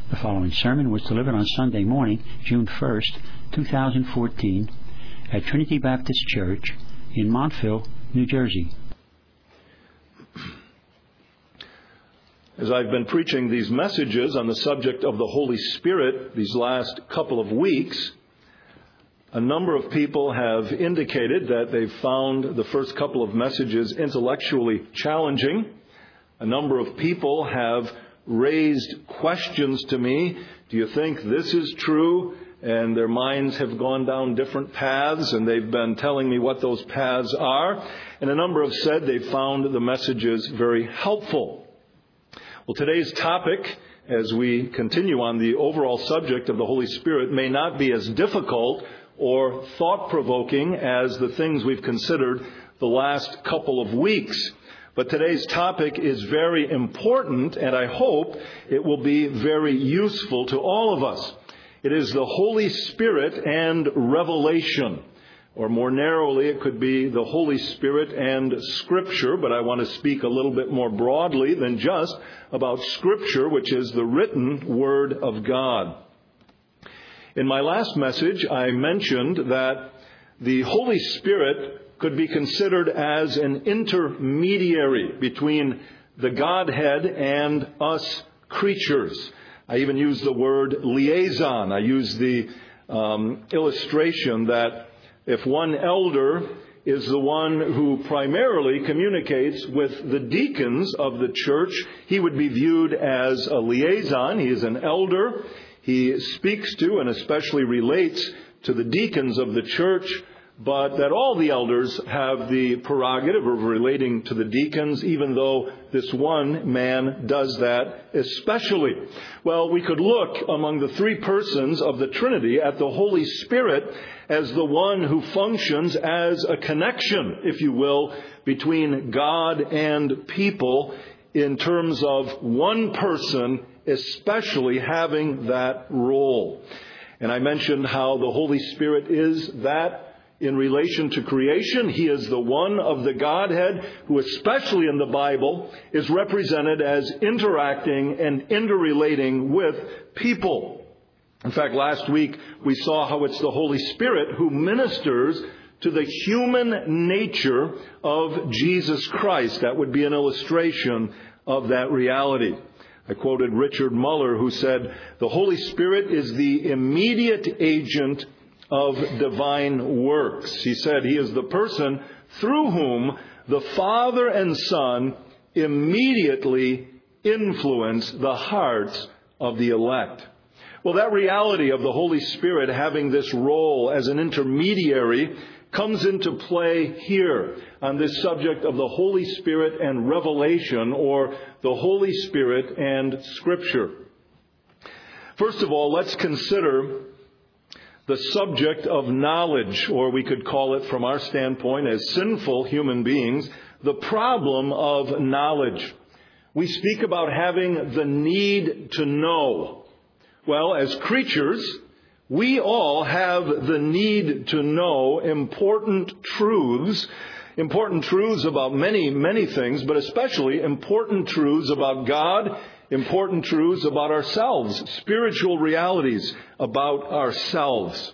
The following sermon was delivered on Sunday morning, June 1st, 2014, at Trinity Baptist Church in Montville, New Jersey. As I've been preaching these messages on the subject of the Holy Spirit these last couple of weeks, a number of people have indicated that they've found the first couple of messages intellectually challenging. A number of people have raised questions to me. Do you think this is true? And their minds have gone down different paths, and they've been telling me what those paths are. And a number have said they found the messages very helpful. Well, today's topic, as we continue on the overall subject of the Holy Spirit, may not be as difficult or thought-provoking as the things we've considered the last couple of weeks. But today's topic is very important, and I hope it will be very useful to all of us. It is the Holy Spirit and revelation. Or more narrowly, it could be the Holy Spirit and Scripture, but I want to speak a little bit more broadly than just about Scripture, which is the written Word of God. In my last message, I mentioned that the Holy Spirit could be considered as an intermediary between the Godhead and us creatures. I even used the word liaison. I used the illustration that if one elder is the one who primarily communicates with the deacons of the church, he would be viewed as a liaison. He is an elder. He speaks to and especially relates to the deacons of the church, but that all the elders have the prerogative of relating to the deacons, even though this one man does that especially. Well, we could look among the three persons of the Trinity at the Holy Spirit as the one who functions as a connection, if you will, between God and people in terms of one person especially having that role. And I mentioned how the Holy Spirit is that in relation to creation. He is the one of the Godhead who, especially in the Bible, is represented as interacting and interrelating with people. In fact, last week we saw how it's the Holy Spirit who ministers to the human nature of Jesus Christ. That would be an illustration of that reality. I quoted Richard Muller, who said, "The Holy Spirit is the immediate agent of divine works." He said he is the person through whom the Father and Son immediately influence the hearts of the elect. Well, that reality of the Holy Spirit having this role as an intermediary comes into play here on this subject of the Holy Spirit and revelation, or the Holy Spirit and Scripture. First of all, let's consider the subject of knowledge, or we could call it from our standpoint as sinful human beings, the problem of knowledge. We speak about having the need to know. Well, as creatures, we all have the need to know important truths about many, many things, but especially important truths about God, important truths about ourselves, spiritual realities about ourselves.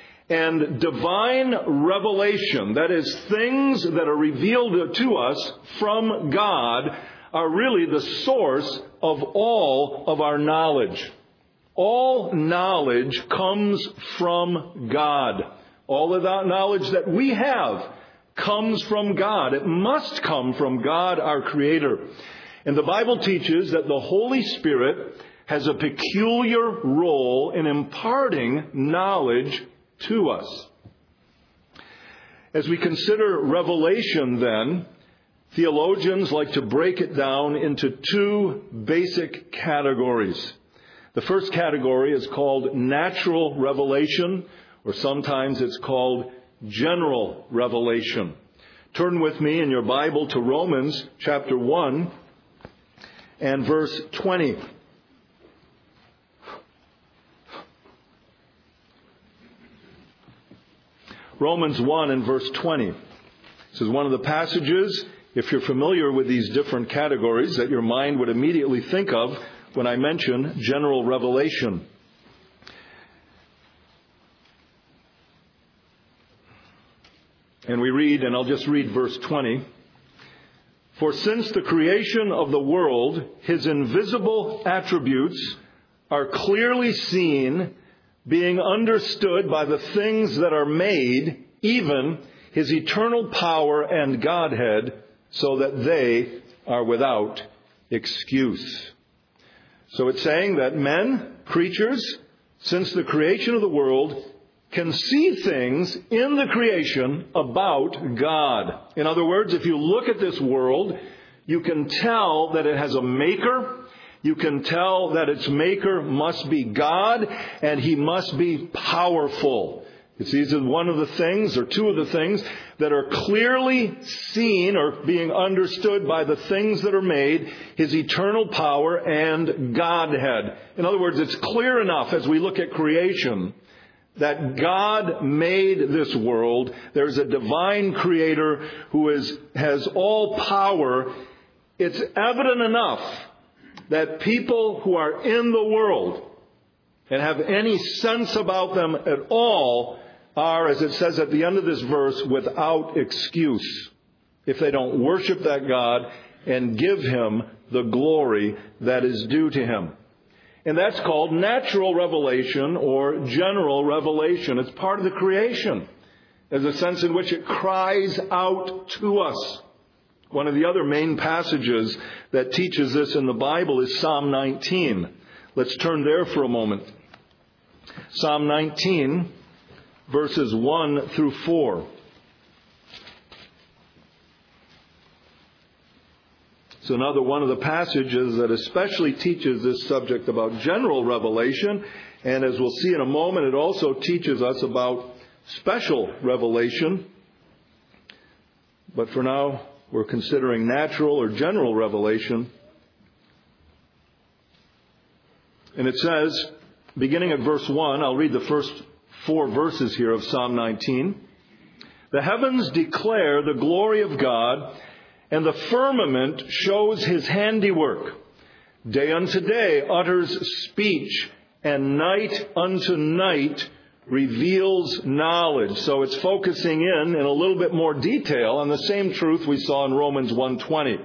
And divine revelation, that is, things that are revealed to us from God, are really the source of all of our knowledge. All knowledge comes from God. All of that knowledge that we have comes from God. It must come from God, our Creator. And the Bible teaches that the Holy Spirit has a peculiar role in imparting knowledge to us. As we consider revelation, then, theologians like to break it down into two basic categories. The first category is called natural revelation, or sometimes it's called general revelation. Turn with me in your Bible to Romans chapter 1 and verse 20. Romans 1 and verse 20. This is one of the passages, if you're familiar with these different categories, that your mind would immediately think of when I mention general revelation. And we read, and I'll just read verse 20. For since the creation of the world, His invisible attributes are clearly seen, being understood by the things that are made, even His eternal power and Godhead, so that they are without excuse. So it's saying that men, creatures, since the creation of the world, can see things in the creation about God. In other words, if you look at this world, you can tell that it has a maker. You can tell that its maker must be God, and He must be powerful. It's either one of the things or two of the things that are clearly seen or being understood by the things that are made, His eternal power and Godhead. In other words, it's clear enough as we look at creation that God made this world. There's a divine creator who has all power. It's evident enough that people who are in the world and have any sense about them at all are, as it says at the end of this verse, without excuse if they don't worship that God and give Him the glory that is due to Him. And that's called natural revelation or general revelation. It's part of the creation. There's a sense in which it cries out to us. One of the other main passages that teaches this in the Bible is Psalm 19. Let's turn there for a moment. Psalm 19, verses 1 through 4. It's another one of the passages that especially teaches this subject about general revelation. And as we'll see in a moment, it also teaches us about special revelation. But for now, we're considering natural or general revelation. And it says, beginning at verse 1, I'll read the first 4 verses here of Psalm 19. The heavens declare the glory of God, and the firmament shows His handiwork. Day unto day utters speech, and night unto night reveals knowledge. So it's focusing in a little bit more detail on the same truth we saw in Romans 1:20.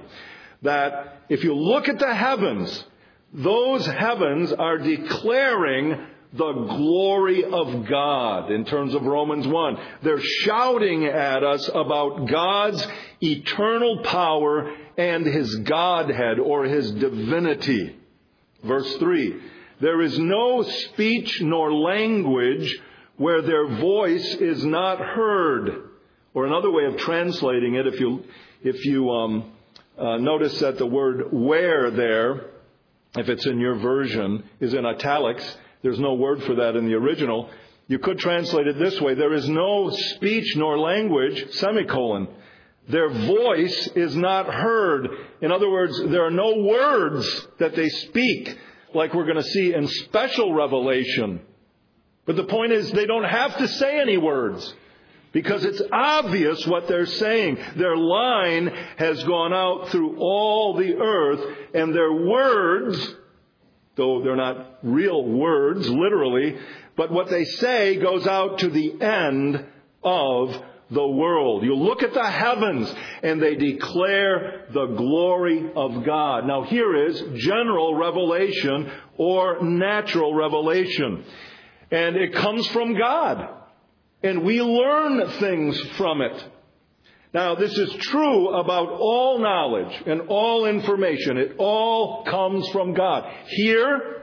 That if you look at the heavens, those heavens are declaring the glory of God in terms of Romans 1. They're shouting at us about God's eternal power and His Godhead or His divinity. Verse 3, there is no speech nor language where their voice is not heard. Or another way of translating it, if you notice that the word where there, if it's in your version, is in italics. There's no word for that in the original. You could translate it this way. There is no speech nor language, semicolon. Their voice is not heard. In other words, there are no words that they speak, like we're going to see in special revelation. But the point is, they don't have to say any words, because it's obvious what they're saying. Their line has gone out through all the earth, and their words, though they're not real words, literally, but what they say goes out to the end of the world. You look at the heavens, and they declare the glory of God. Now here is general revelation or natural revelation. And it comes from God. And we learn things from it. Now, this is true about all knowledge and all information. It all comes from God. Here,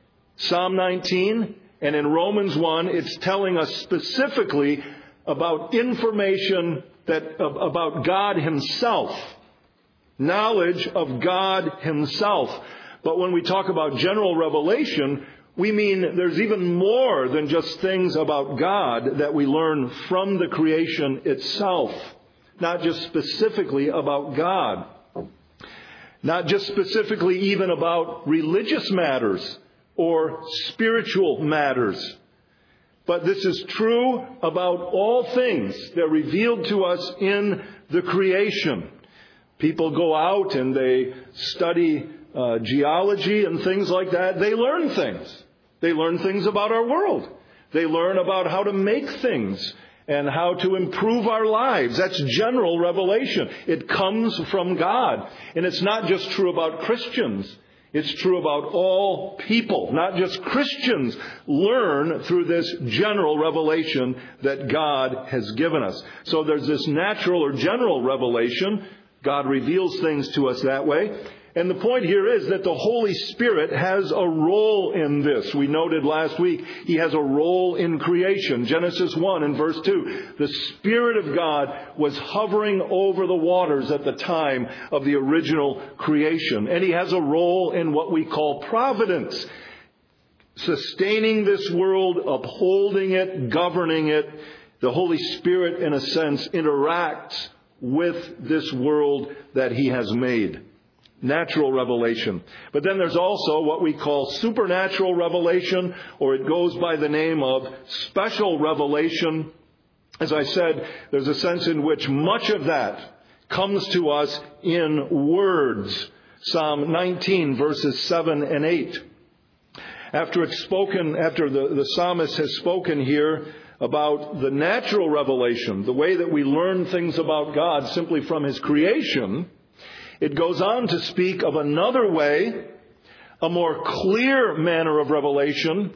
Psalm 19, and in Romans 1, it's telling us specifically about information about God Himself. Knowledge of God Himself. But when we talk about general revelation, we mean there's even more than just things about God that we learn from the creation itself. Not just specifically about God. Not just specifically even about religious matters or spiritual matters. But this is true about all things that are revealed to us in the creation. People go out and they study geology and things like that, they learn things. They learn things about our world. They learn about how to make things and how to improve our lives. That's general revelation. It comes from God. And it's not just true about Christians. It's true about all people. Not just Christians learn through this general revelation that God has given us. So there's this natural or general revelation. God reveals things to us that way. And the point here is that the Holy Spirit has a role in this. We noted last week, He has a role in creation. Genesis 1 and verse 2. The Spirit of God was hovering over the waters at the time of the original creation. And He has a role in what we call providence. Sustaining this world, upholding it, governing it. The Holy Spirit, in a sense, interacts with this world that He has made. Natural revelation. But then there's also what we call supernatural revelation, or it goes by the name of special revelation. As I said, there's a sense in which much of that comes to us in words. Psalm 19 verses 7 and 8. After the psalmist has spoken here about the natural revelation, the way that we learn things about God simply from His creation, it goes on to speak of another way, a more clear manner of revelation,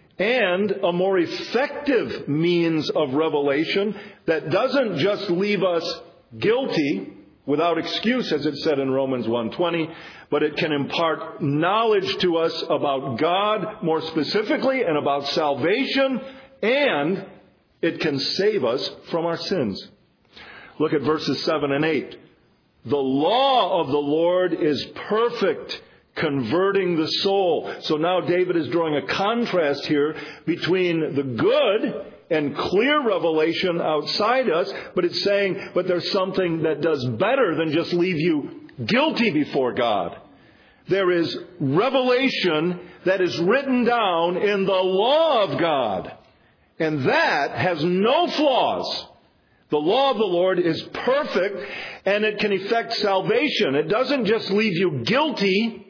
and a more effective means of revelation that doesn't just leave us guilty without excuse, as it said in Romans 1:20, but it can impart knowledge to us about God more specifically and about salvation, and it can save us from our sins. Look at verses 7 and 8. The law of the Lord is perfect, converting the soul. So now David is drawing a contrast here between the good and clear revelation outside us, but it's saying, but there's something that does better than just leave you guilty before God. There is revelation that is written down in the law of God, and that has no flaws. The law of the Lord is perfect, and it can effect salvation. It doesn't just leave you guilty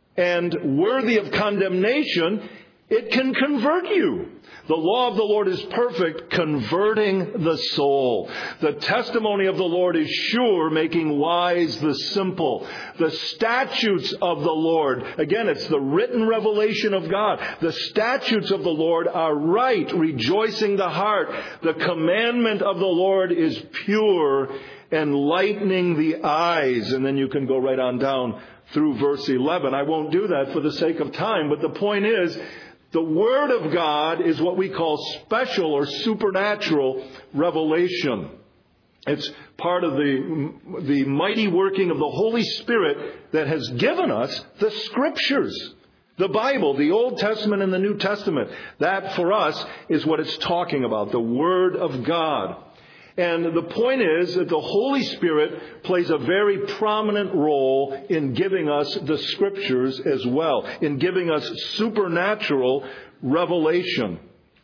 and worthy of condemnation. It can convert you. The law of the Lord is perfect, converting the soul. The testimony of the Lord is sure, making wise the simple. The statutes of the Lord, again, it's the written revelation of God. The statutes of the Lord are right, rejoicing the heart. The commandment of the Lord is pure, enlightening the eyes. And then you can go right on down through verse 11. I won't do that for the sake of time, but the point is, the Word of God is what we call special or supernatural revelation. It's part of the mighty working of the Holy Spirit that has given us the Scriptures. The Bible, the Old Testament and the New Testament. That for us is what it's talking about, the Word of God. And the point is that the Holy Spirit plays a very prominent role in giving us the Scriptures as well, in giving us supernatural revelation.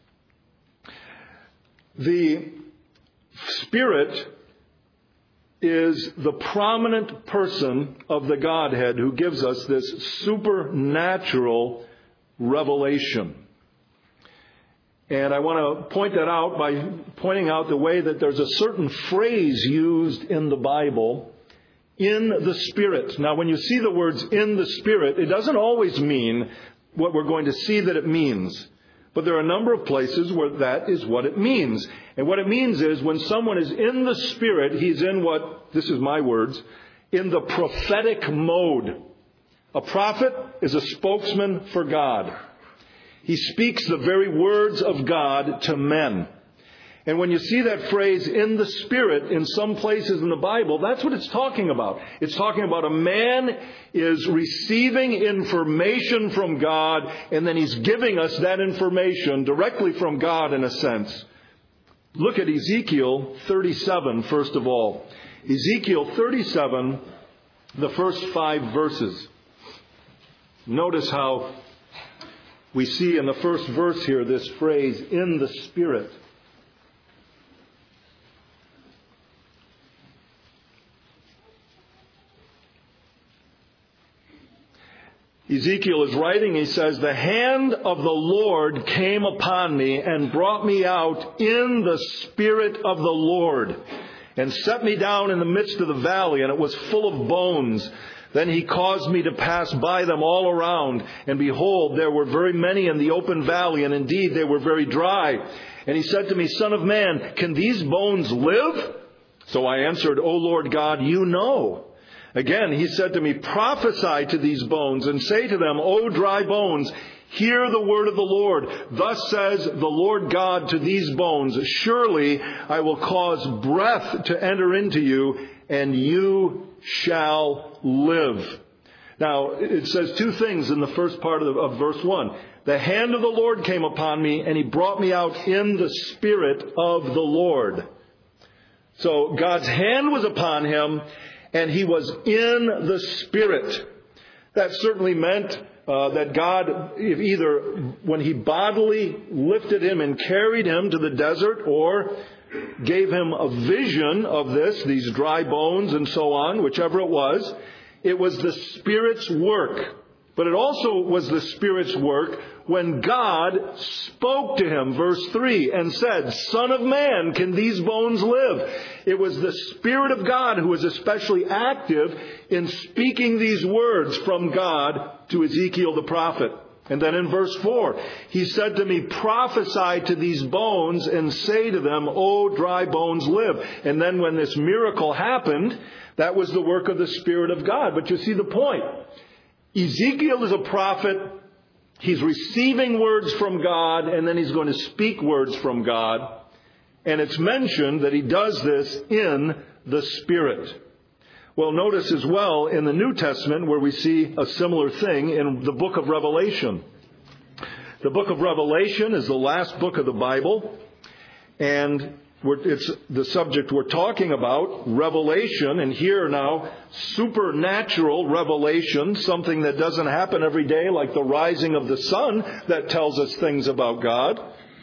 The Spirit is the prominent person of the Godhead who gives us this supernatural revelation. And I want to point that out by pointing out the way that there's a certain phrase used in the Bible, in the Spirit. Now, when you see the words in the Spirit, it doesn't always mean what we're going to see that it means. But there are a number of places where that is what it means. And what it means is when someone is in the Spirit, he's in what, this is my words, in the prophetic mode. A prophet is a spokesman for God. He speaks the very words of God to men. And when you see that phrase, in the Spirit, in some places in the Bible, that's what it's talking about. It's talking about a man is receiving information from God, and then he's giving us that information directly from God in a sense. Look at Ezekiel 37, first of all. Ezekiel 37, the first 5 verses. Notice how we see in the first verse here this phrase, in the Spirit. Ezekiel is writing, he says, "The hand of the Lord came upon me and brought me out in the Spirit of the Lord and set me down in the midst of the valley, and it was full of bones. Then he caused me to pass by them all around, and behold, there were very many in the open valley, and indeed they were very dry. And he said to me, Son of man, can these bones live? So I answered, O Lord God, you know. Again, he said to me, prophesy to these bones and say to them, O dry bones, hear the word of the Lord. Thus says the Lord God to these bones, surely I will cause breath to enter into you, and you shall live. Now, it says two things in the first part of verse 1. The hand of the Lord came upon me, and he brought me out in the Spirit of the Lord. So God's hand was upon him, and he was in the Spirit. That certainly meant that God, if either when he bodily lifted him and carried him to the desert, or gave him a vision of these dry bones and so on, whichever it was the Spirit's work. But it also was the Spirit's work when God spoke to him, verse 3, and said, Son of man, can these bones live? It was the Spirit of God who was especially active in speaking these words from God to Ezekiel the prophet. And then in verse 4, he said to me, prophesy to these bones and say to them, O dry bones, live. And then when this miracle happened, that was the work of the Spirit of God. But you see the point. Ezekiel is a prophet. He's receiving words from God, and then he's going to speak words from God. And it's mentioned that he does this in the Spirit. Well, notice as well in the New Testament where we see a similar thing in the book of Revelation. The book of Revelation is the last book of the Bible, and it's the subject we're talking about, revelation, and here now, supernatural revelation, something that doesn't happen every day like the rising of the sun that tells us things about God.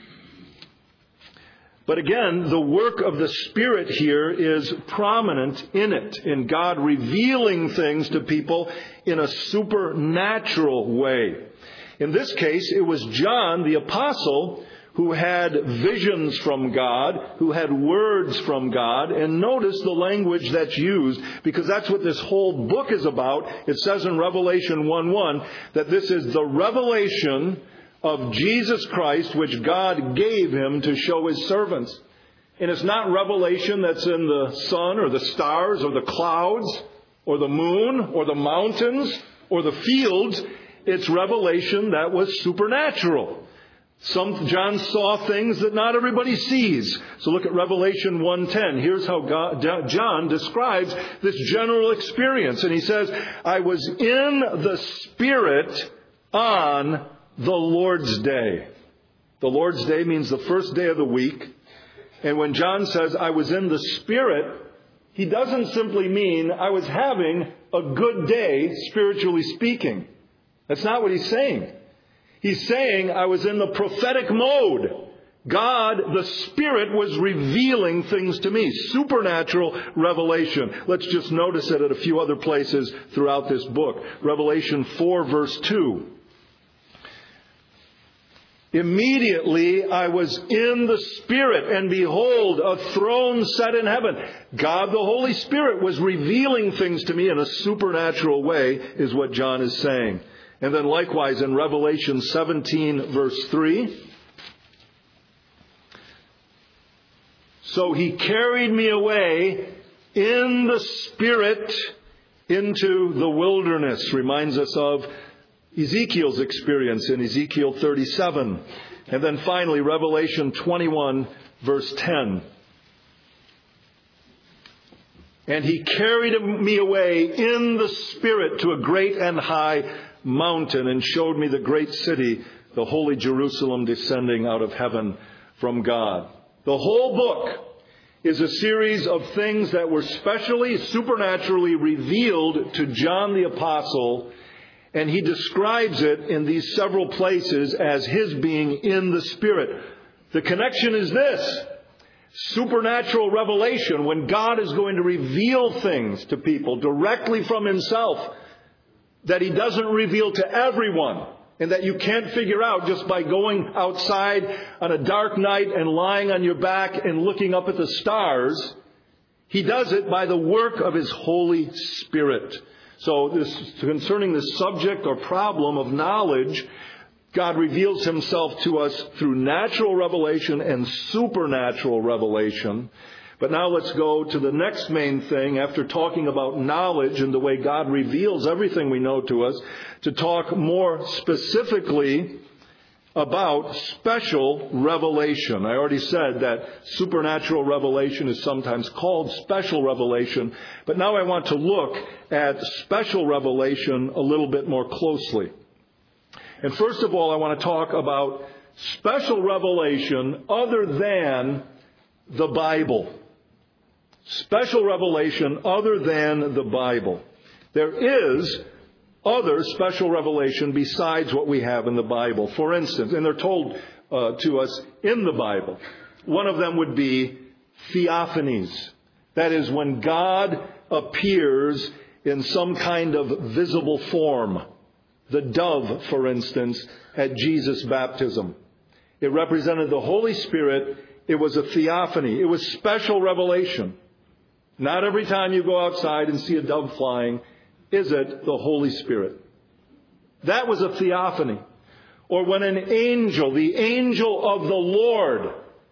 But again, the work of the Spirit here is prominent in it, in God revealing things to people in a supernatural way. In this case, it was John the Apostle who had visions from God, who had words from God. And notice the language that's used, because that's what this whole book is about. It says in Revelation 1:1 that this is the revelation of Jesus Christ, which God gave him to show his servants. And it's not revelation that's in the sun or the stars or the clouds or the moon or the mountains or the fields. It's revelation that was supernatural. John saw things that not everybody sees. So look at Revelation 1:10. Here's how John describes this general experience. And he says, I was in the Spirit on the Lord's Day. The Lord's Day means the first day of the week. And when John says, I was in the Spirit, he doesn't simply mean I was having a good day, spiritually speaking. That's not what he's saying. He's saying I was in the prophetic mode. God, the Spirit, was revealing things to me. Supernatural revelation. Let's just notice it at a few other places throughout this book. Revelation 4, verse 2. Immediately I was in the Spirit, and behold, a throne set in heaven. God, the Holy Spirit, was revealing things to me in a supernatural way, is what John is saying. And then likewise in Revelation 17, verse 3. So he carried me away in the Spirit into the wilderness. Reminds us of Ezekiel's experience in Ezekiel 37. And then finally, Revelation 21, verse 10. And he carried me away in the Spirit to a great and high mountain and showed me the great city, the holy Jerusalem, descending out of heaven from God. The whole book is a series of things that were specially, supernaturally revealed to John the Apostle. And he describes it in these several places as his being in the Spirit. The connection is this. Supernatural revelation, when God is going to reveal things to people directly from himself. that He doesn't reveal to everyone, and that you can't figure out just by going outside on a dark night and lying on your back and looking up at the stars. He does it by the work of His Holy Spirit. So concerning this subject or problem of knowledge, God reveals Himself to us through natural revelation and supernatural revelation. But now let's go to the next main thing, after talking about knowledge and the way God reveals everything we know to us, to talk more specifically about special revelation. I already said that supernatural revelation is sometimes called special revelation, but now I want to look at special revelation a little bit more closely. And first of all, I want to talk about special revelation other than the Bible. Special revelation other than the Bible. There is other special revelation besides what we have in the Bible. For instance, and they're told to us in the Bible, one of them would be theophanies. That is, when God appears in some kind of visible form. The dove, for instance, at Jesus' baptism. It represented the Holy Spirit. It was a theophany. It was special revelation. Not every time you go outside and see a dove flying is it the Holy Spirit. That was a theophany. Or when an angel, the angel of the Lord,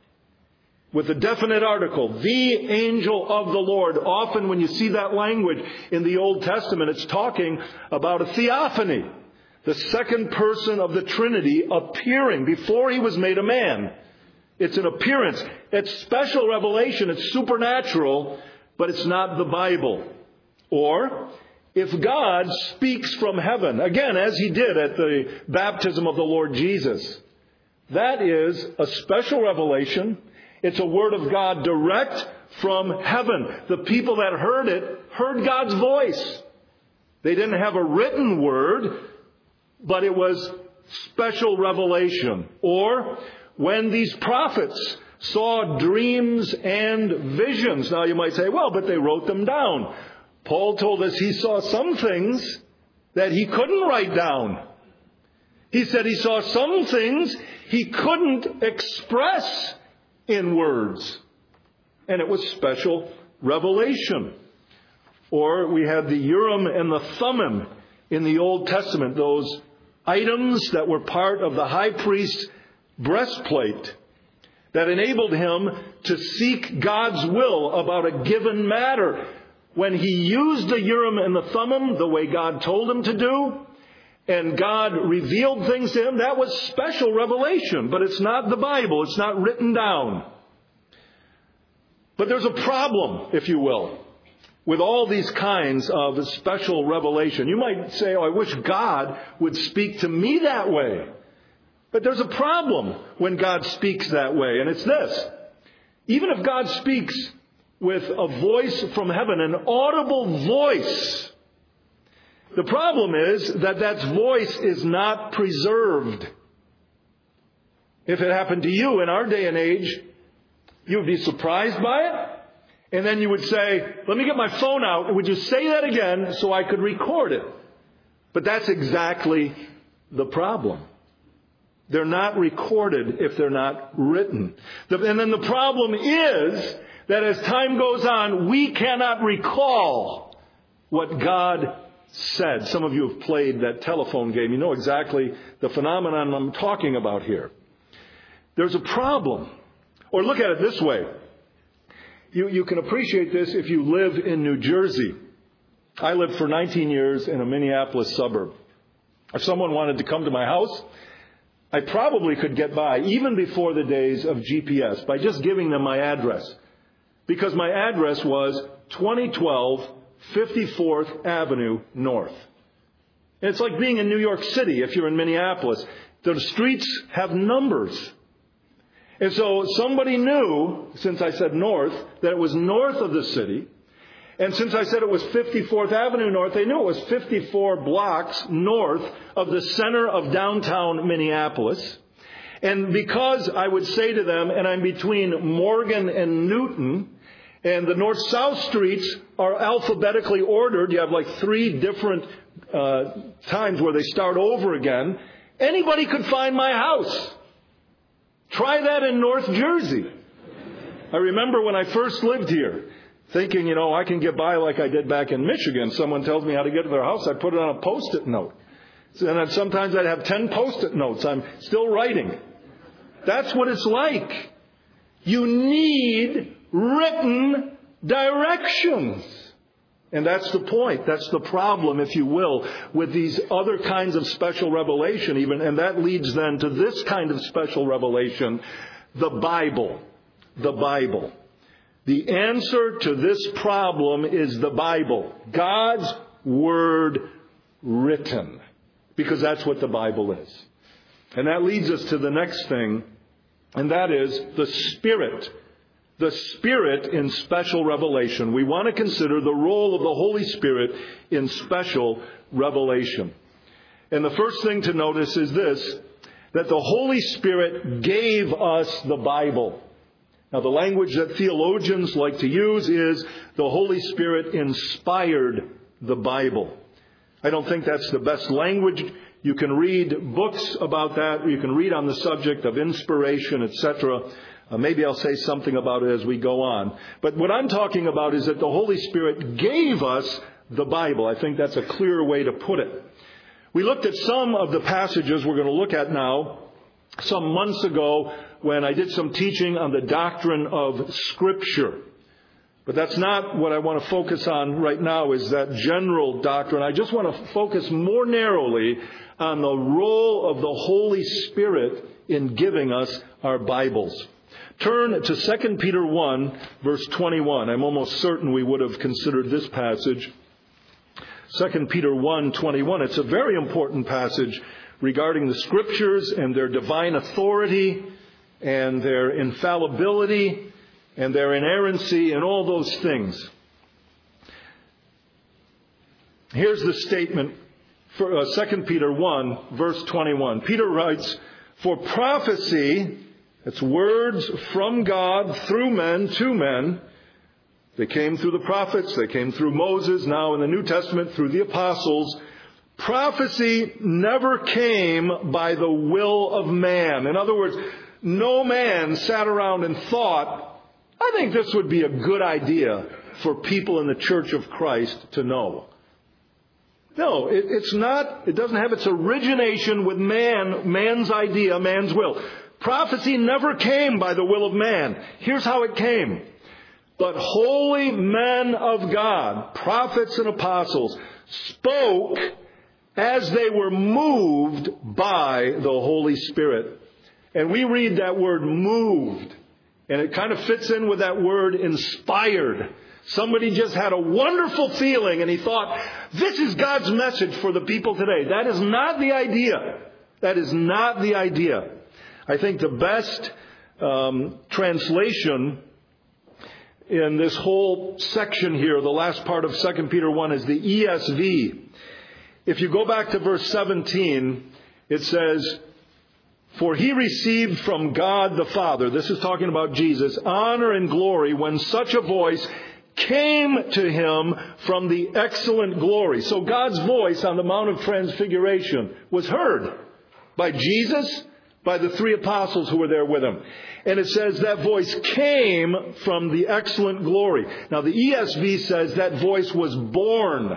with a definite article, the angel of the Lord. Often when you see that language in the Old Testament, it's talking about a theophany. The second person of the Trinity appearing before He was made a man. It's an appearance. It's special revelation. It's supernatural, but it's not the Bible. Or, if God speaks from heaven, again, as He did at the baptism of the Lord Jesus, that is a special revelation. It's a word of God direct from heaven. The people that heard it heard God's voice. They didn't have a written word, but it was special revelation. Or when these prophets saw dreams and visions. Now you might say, well, but they wrote them down. Paul told us he saw some things that he couldn't write down. He said he saw some things he couldn't express in words. And it was special revelation. Or we had the Urim and the Thummim in the Old Testament, those items that were part of the high priest's breastplate that enabled him to seek God's will about a given matter. When he used the Urim and the Thummim the way God told him to do, and God revealed things to him, that was special revelation. But it's not the Bible. It's not written down. But there's a problem, if you will, with all these kinds of special revelation. You might say, oh, I wish God would speak to me that way. But there's a problem when God speaks that way, and it's this. Even if God speaks with a voice from heaven, an audible voice, the problem is that that voice is not preserved. If it happened to you in our day and age, you would be surprised by it. And then you would say, let me get my phone out, and would you say that again so I could record it? But that's exactly the problem. They're not recorded if they're not written. And then the problem is that as time goes on, we cannot recall what God said. Some of you have played that telephone game. You know exactly the phenomenon I'm talking about here. There's a problem. Or look at it this way. You can appreciate this if you live in New Jersey. I lived for 19 years in a Minneapolis suburb. If someone wanted to come to my house, I probably could get by, even before the days of GPS, by just giving them my address. Because my address was 2012 54th Avenue North. And it's like being in New York City if you're in Minneapolis. The streets have numbers. And so somebody knew, since I said north, that it was north of the city. And since I said it was 54th Avenue North, they knew it was 54 blocks north of the center of downtown Minneapolis. And because I would say to them, and I'm between Morgan and Newton, And the north-south streets are alphabetically ordered. You have like 3 different times where they start over again. Anybody could find my house. Try that in North Jersey. I remember when I first lived here, thinking, I can get by like I did back in Michigan. Someone tells me how to get to their house. I put it on a Post-it note. And then sometimes I'd have 10 Post-it notes. I'm still writing. That's what it's like. You need written directions. And that's the point. That's the problem, if you will, with these other kinds of special revelation even. And that leads then to this kind of special revelation, the Bible. The Bible. The answer to this problem is the Bible. God's Word written. Because that's what the Bible is. And that leads us to the next thing, and that is the Spirit. The Spirit in special revelation. We want to consider the role of the Holy Spirit in special revelation. And the first thing to notice is this, that the Holy Spirit gave us the Bible. Now, the language that theologians like to use is the Holy Spirit inspired the Bible. I don't think that's the best language. You can read books about that. You can read on the subject of inspiration, etc. Maybe I'll say something about it as we go on. But what I'm talking about is that the Holy Spirit gave us the Bible. I think that's a clearer way to put it. We looked at some of the passages we're going to look at now some months ago when I did some teaching on the doctrine of Scripture. But that's not what I want to focus on right now, is that general doctrine. I just want to focus more narrowly on the role of the Holy Spirit in giving us our Bibles. Turn to 2 Peter 1, verse 21. I'm almost certain we would have considered this passage. 2 Peter 1, 21. It's a very important passage regarding the Scriptures and their divine authority and their infallibility and their inerrancy and all those things. Here's the statement for 2 Peter 1, verse 21. Peter writes, "For prophecy," it's words from God through men to men. They came through the prophets, they came through Moses, now in the New Testament through the apostles. Prophecy never came by the will of man. In other words, no man sat around and thought, I think this would be a good idea for people in the Church of Christ to know. No, it's not. It doesn't have its origination with man's idea, man's will. Prophecy never came by the will of man. Here's how it came. But holy men of God, prophets and apostles, spoke as they were moved by the Holy Spirit. And we read that word moved. And it kind of fits in with that word inspired. Somebody just had a wonderful feeling and he thought, this is God's message for the people today. That is not the idea. That is not the idea. I think the best translation in this whole section here, the last part of 2 Peter 1, is the ESV. If you go back to verse 17, it says, "For he received from God the Father," this is talking about Jesus, "honor and glory when such a voice came to him from the excellent glory." So God's voice on the Mount of Transfiguration was heard by Jesus, by the 3 apostles who were there with him. And it says that voice came from the excellent glory. Now the ESV says that voice was borne,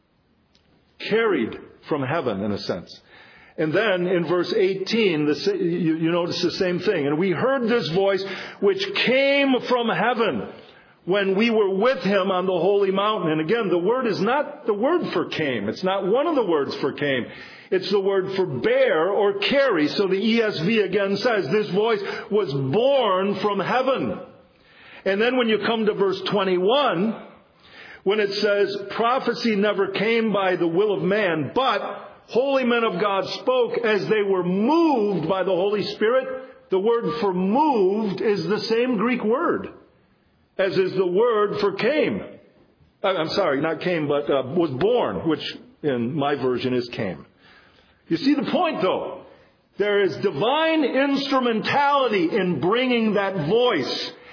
carried from heaven in a sense. And then in verse 18, you notice the same thing. "And we heard this voice which came from heaven when we were with him on the holy mountain." And again, the word is not the word for came. It's not one of the words for came. It's the word for bear or carry. So the ESV again says this voice was born from heaven. And then when you come to verse 21, when it says prophecy never came by the will of man, but holy men of God spoke as they were moved by the Holy Spirit. The word for moved is the same Greek word as is the word for came. I'm sorry, not came, but was born, which in my version is came. You see the point, though. There is divine instrumentality in bringing that voice.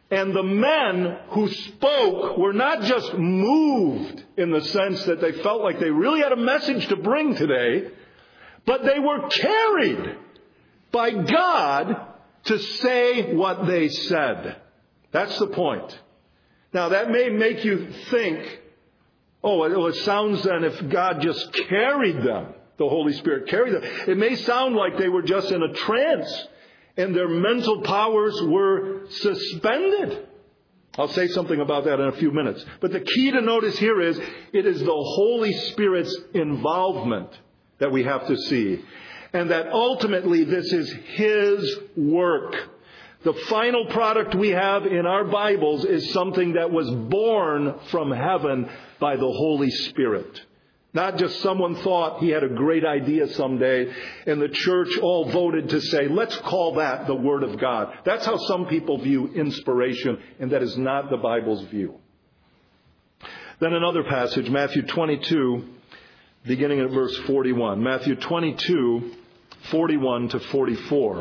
And the men who spoke were not just moved in the sense that they felt like they really had a message to bring today, but they were carried by God to say what they said. That's the point. Now, that may make you think, it sounds then if God just carried them, the Holy Spirit carried them. It may sound like they were just in a trance and their mental powers were suspended. I'll say something about that in a few minutes. But the key to notice here is it is the Holy Spirit's involvement that we have to see. And that ultimately this is His work. The final product we have in our Bibles is something that was born from heaven by the Holy Spirit. Not just someone thought he had a great idea someday and the church all voted to say, let's call that the Word of God. That's how some people view inspiration, and that is not the Bible's view. Then another passage, Matthew 22, beginning at verse 41. Matthew 22, 41 to 44.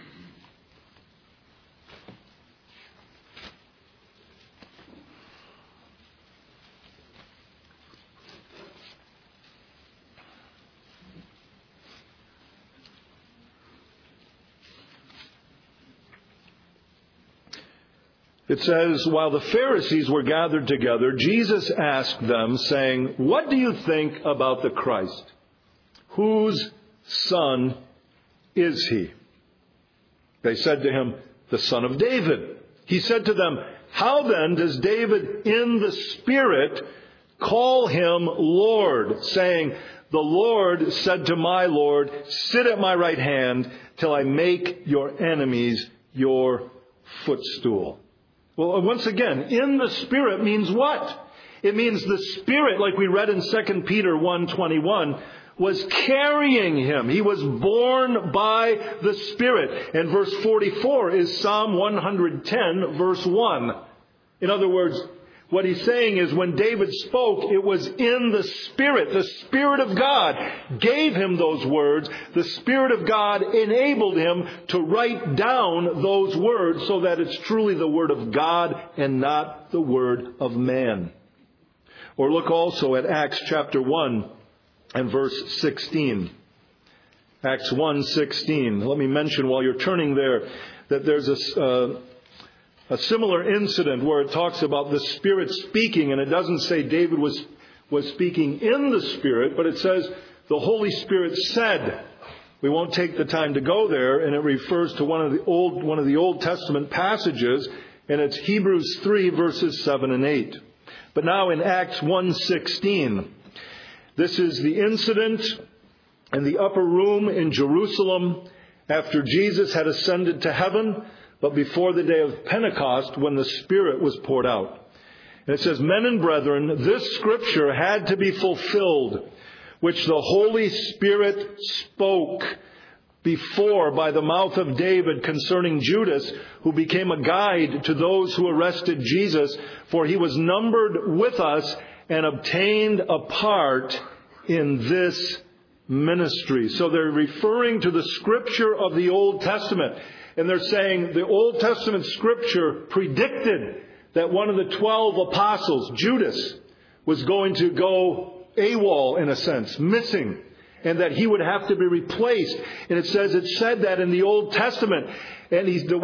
It says, while the Pharisees were gathered together, Jesus asked them, saying, what do you think about the Christ? Whose son is he? They said to him, the son of David. He said to them, how then does David in the Spirit call him Lord, saying, the Lord said to my Lord, sit at my right hand till I make your enemies your footstool. Well, once again, in the Spirit means what? It means the Spirit, like we read in 2 Peter 1:21, was carrying him. He was born by the Spirit. And verse 44 is Psalm 110, verse 1. In other words, what he's saying is when David spoke, it was in the Spirit. The Spirit of God gave him those words. The Spirit of God enabled him to write down those words so that it's truly the Word of God and not the word of man. Or look also at Acts chapter 1 and verse 16. Acts 1:16. Let me mention while you're turning there that there's a similar incident where it talks about the Spirit speaking, and it doesn't say David was speaking in the Spirit, but it says the Holy Spirit said. We won't take the time to go there, and it refers to one of the Old Testament passages, and it's Hebrews 3 verses 7 and 8. But now in Acts 1:16, this is the incident in the upper room in Jerusalem after Jesus had ascended to heaven, but before the day of Pentecost, when the Spirit was poured out. And it says, men and brethren, this scripture had to be fulfilled, which the Holy Spirit spoke before by the mouth of David concerning Judas, who became a guide to those who arrested Jesus, for he was numbered with us and obtained a part in this ministry. So they're referring to the scripture of the Old Testament. And they're saying the Old Testament scripture predicted that one of the 12 apostles, Judas, was going to go AWOL in a sense, missing, and that he would have to be replaced. And it said that in the Old Testament. And the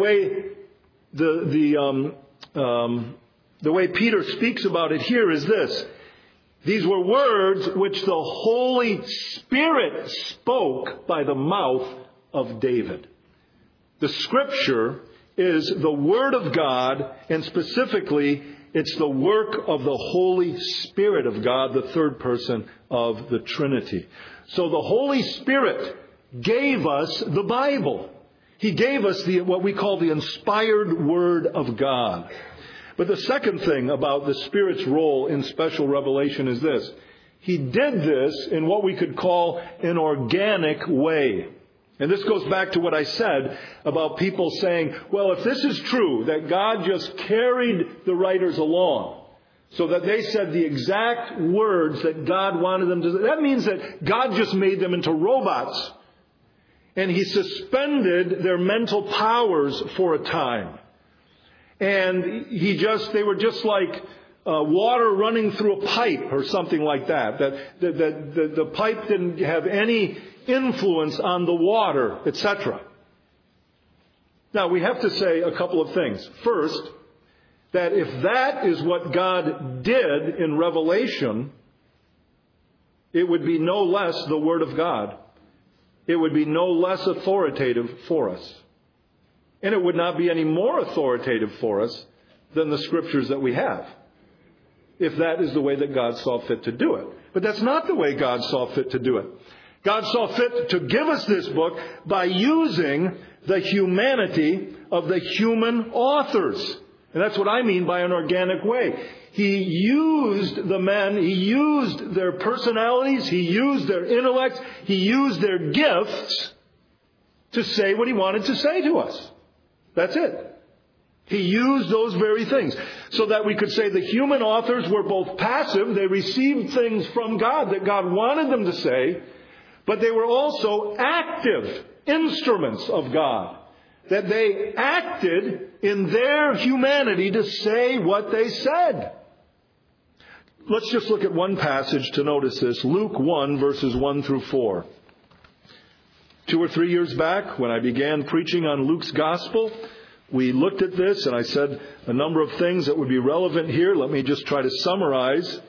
way Peter speaks about it here is this. These were words which the Holy Spirit spoke by the mouth of David. The Scripture is the Word of God, and specifically, it's the work of the Holy Spirit of God, the third person of the Trinity. So the Holy Spirit gave us the Bible. He gave us what we call the inspired Word of God. But the second thing about the Spirit's role in special revelation is this. He did this in what we could call an organic way. And this goes back to what I said about people saying, well, if this is true, that God just carried the writers along so that they said the exact words that God wanted them to say, that means that God just made them into robots. And He suspended their mental powers for a time. And they were just like water running through a pipe or something like that. That the pipe didn't have any influence on the water, etc. Now, we have to say a couple of things. First, that if that is what God did in Revelation, it would be no less the Word of God. It would be no less authoritative for us. And it would not be any more authoritative for us than the Scriptures that we have, if that is the way that God saw fit to do it. But that's not the way God saw fit to do it. God saw fit to give us this book by using the humanity of the human authors. And that's what I mean by an organic way. He used the men, He used their personalities, He used their intellect, He used their gifts to say what He wanted to say to us. That's it. He used those very things so that we could say the human authors were both passive. They received things from God that God wanted them to say, but they were also active instruments of God, that they acted in their humanity to say what they said. Let's just look at one passage to notice this. Luke 1, verses 1 through 4. 2 or 3 years back, when I began preaching on Luke's Gospel, we looked at this and I said a number of things that would be relevant here. Let me just try to summarize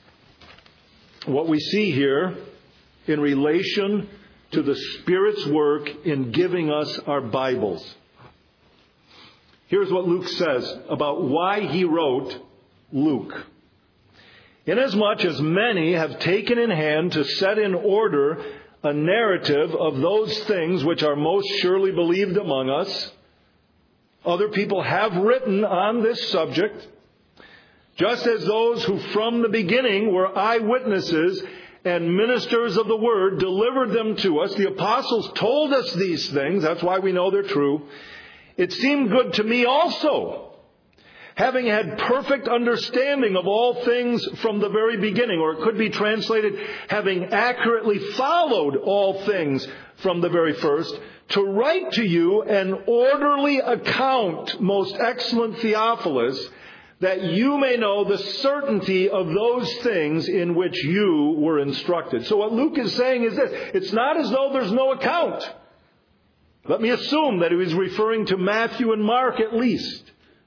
what we see here in relation to the Spirit's work in giving us our Bibles. Here's what Luke says about why he wrote Luke. Inasmuch as many have taken in hand to set in order a narrative of those things which are most surely believed among us, other people have written on this subject, just as those who from the beginning were eyewitnesses and ministers of the word delivered them to us. The apostles told us these things. That's why we know they're true. It seemed good to me also, having had perfect understanding of all things from the very beginning, or it could be translated, having accurately followed all things from the very first, to write to you an orderly account, most excellent Theophilus, that you may know the certainty of those things in which you were instructed. So what Luke is saying is this: it's not as though there's no account. Let me assume that he was referring to Matthew and Mark at least.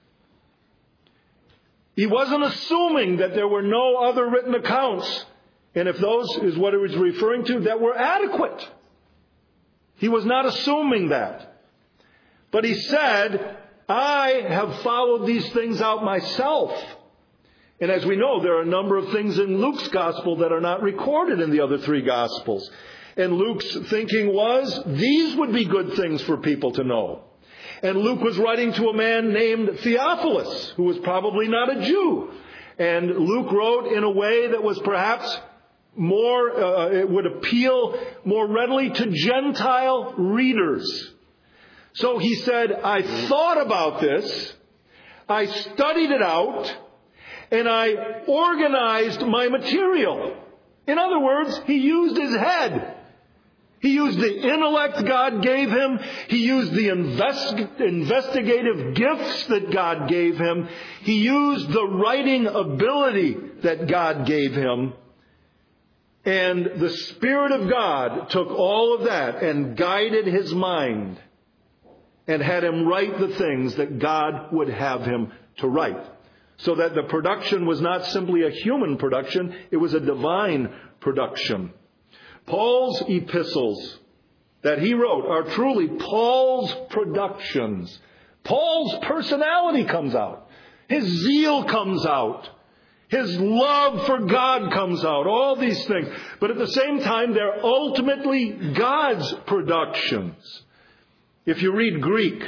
He wasn't assuming that there were no other written accounts, and if those is what he was referring to, that were adequate. He was not assuming that. But he said, I have followed these things out myself. And as we know, there are a number of things in Luke's gospel that are not recorded in the other three gospels. And Luke's thinking was, these would be good things for people to know. And Luke was writing to a man named Theophilus, who was probably not a Jew. And Luke wrote in a way that was perhaps it would appeal more readily to Gentile readers. So he said, I thought about this, I studied it out, and I organized my material. In other words, he used his head. He used the intellect God gave him. He used the investigative gifts that God gave him. He used the writing ability that God gave him. And the Spirit of God took all of that and guided his mind and had him write the things that God would have him to write. So that the production was not simply a human production, it was a divine production. Paul's epistles that he wrote are truly Paul's productions. Paul's personality comes out. His zeal comes out. His love for God comes out. All these things. But at the same time, they're ultimately God's productions. If you read Greek,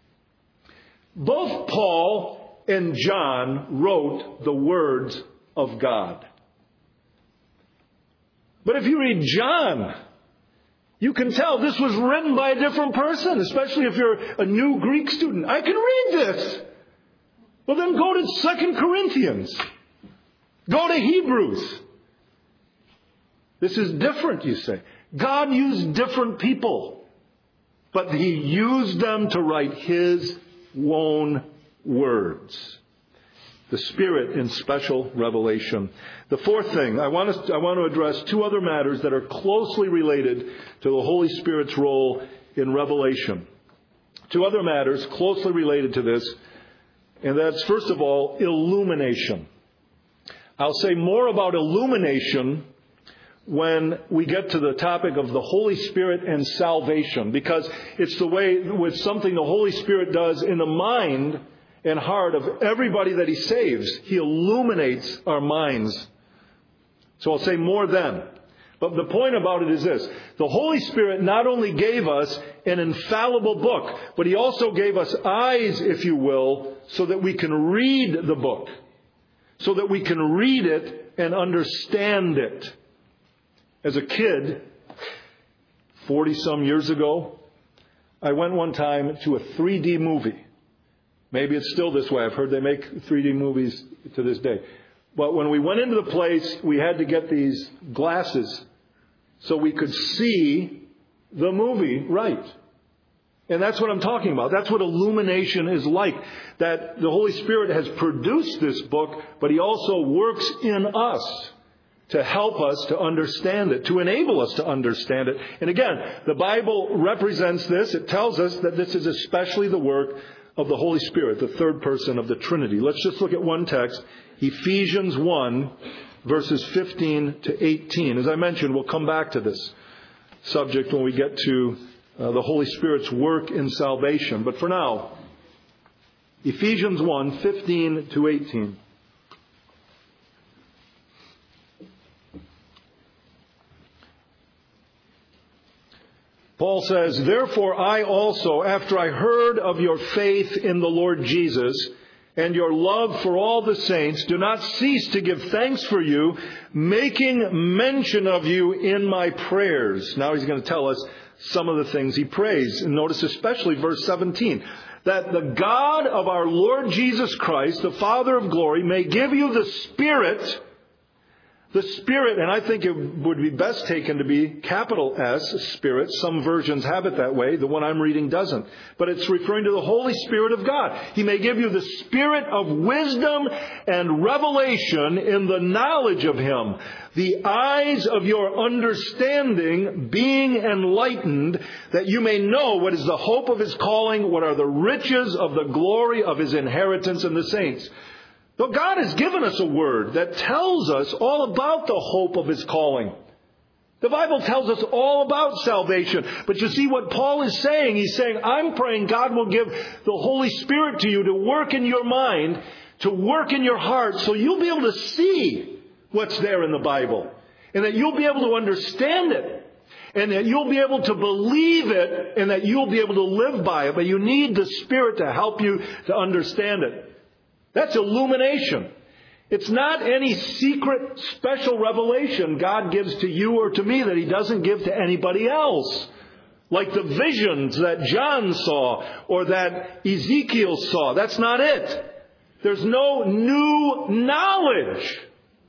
both Paul and John wrote the words of God. But if you read John, you can tell this was written by a different person, especially if you're a new Greek student. I can read this. Well, then go to 2 Corinthians. Go to Hebrews. This is different, you say. God used different people, but He used them to write His own words. The Spirit in special revelation. The fourth thing, I want to address two other matters that are closely related to the Holy Spirit's role in revelation. Two other matters closely related to this, and that's, first of all, illumination. I'll say more about illumination when we get to the topic of the Holy Spirit and salvation, because it's the way, it's something the Holy Spirit does in the mind and heart of everybody that He saves. He illuminates our minds. So I'll say more then. But the point about it is this. The Holy Spirit not only gave us an infallible book, but He also gave us eyes, if you will, so that we can read the book. So that we can read it and understand it. As a kid, 40-some years ago, I went one time to a 3D movie. Maybe it's still this way. I've heard they make 3D movies to this day. But when we went into the place, we had to get these glasses so we could see the movie right. And that's what I'm talking about. That's what illumination is like. That the Holy Spirit has produced this book, but He also works in us to help us to understand it, to enable us to understand it. And again, the Bible represents this. It tells us that this is especially the work of the Holy Spirit, the third person of the Trinity. Let's just look at one text, Ephesians 1, verses 15 to 18. As I mentioned, we'll come back to this subject when we get to the Holy Spirit's work in salvation. But for now, Ephesians 1, 15 to 18. Paul says, "Therefore I also, after I heard of your faith in the Lord Jesus and your love for all the saints, do not cease to give thanks for you, making mention of you in my prayers." Now he's going to tell us some of the things he prays. And notice especially verse 17. "That the God of our Lord Jesus Christ, the Father of glory, may give you the Spirit," and I think it would be best taken to be capital S, Spirit. Some versions have it that way. The one I'm reading doesn't. But it's referring to the Holy Spirit of God. He may give you the spirit of wisdom and revelation in the knowledge of Him, the eyes of your understanding being enlightened, that you may know what is the hope of His calling, what are the riches of the glory of His inheritance in the saints. But God has given us a word that tells us all about the hope of His calling. The Bible tells us all about salvation. But you see what Paul is saying? He's saying, I'm praying God will give the Holy Spirit to you to work in your mind, to work in your heart, so you'll be able to see what's there in the Bible. And that you'll be able to understand it. And that you'll be able to believe it. And that you'll be able to live by it. But you need the Spirit to help you to understand it. That's illumination. It's not any secret special revelation God gives to you or to me that He doesn't give to anybody else. Like the visions that John saw or that Ezekiel saw. That's not it. There's no new knowledge.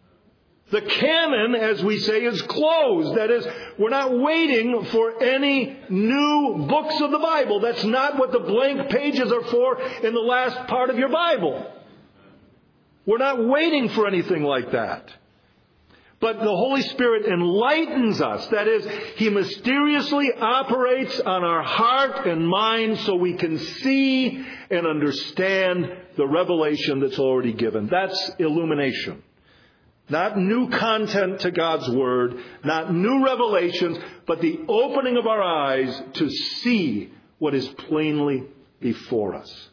The canon, as we say, is closed. That is, we're not waiting for any new books of the Bible. That's not what the blank pages are for in the last part of your Bible. We're not waiting for anything like that. But the Holy Spirit enlightens us. That is, He mysteriously operates on our heart and mind so we can see and understand the revelation that's already given. That's illumination. Not new content to God's Word, not new revelations, but the opening of our eyes to see what is plainly before us.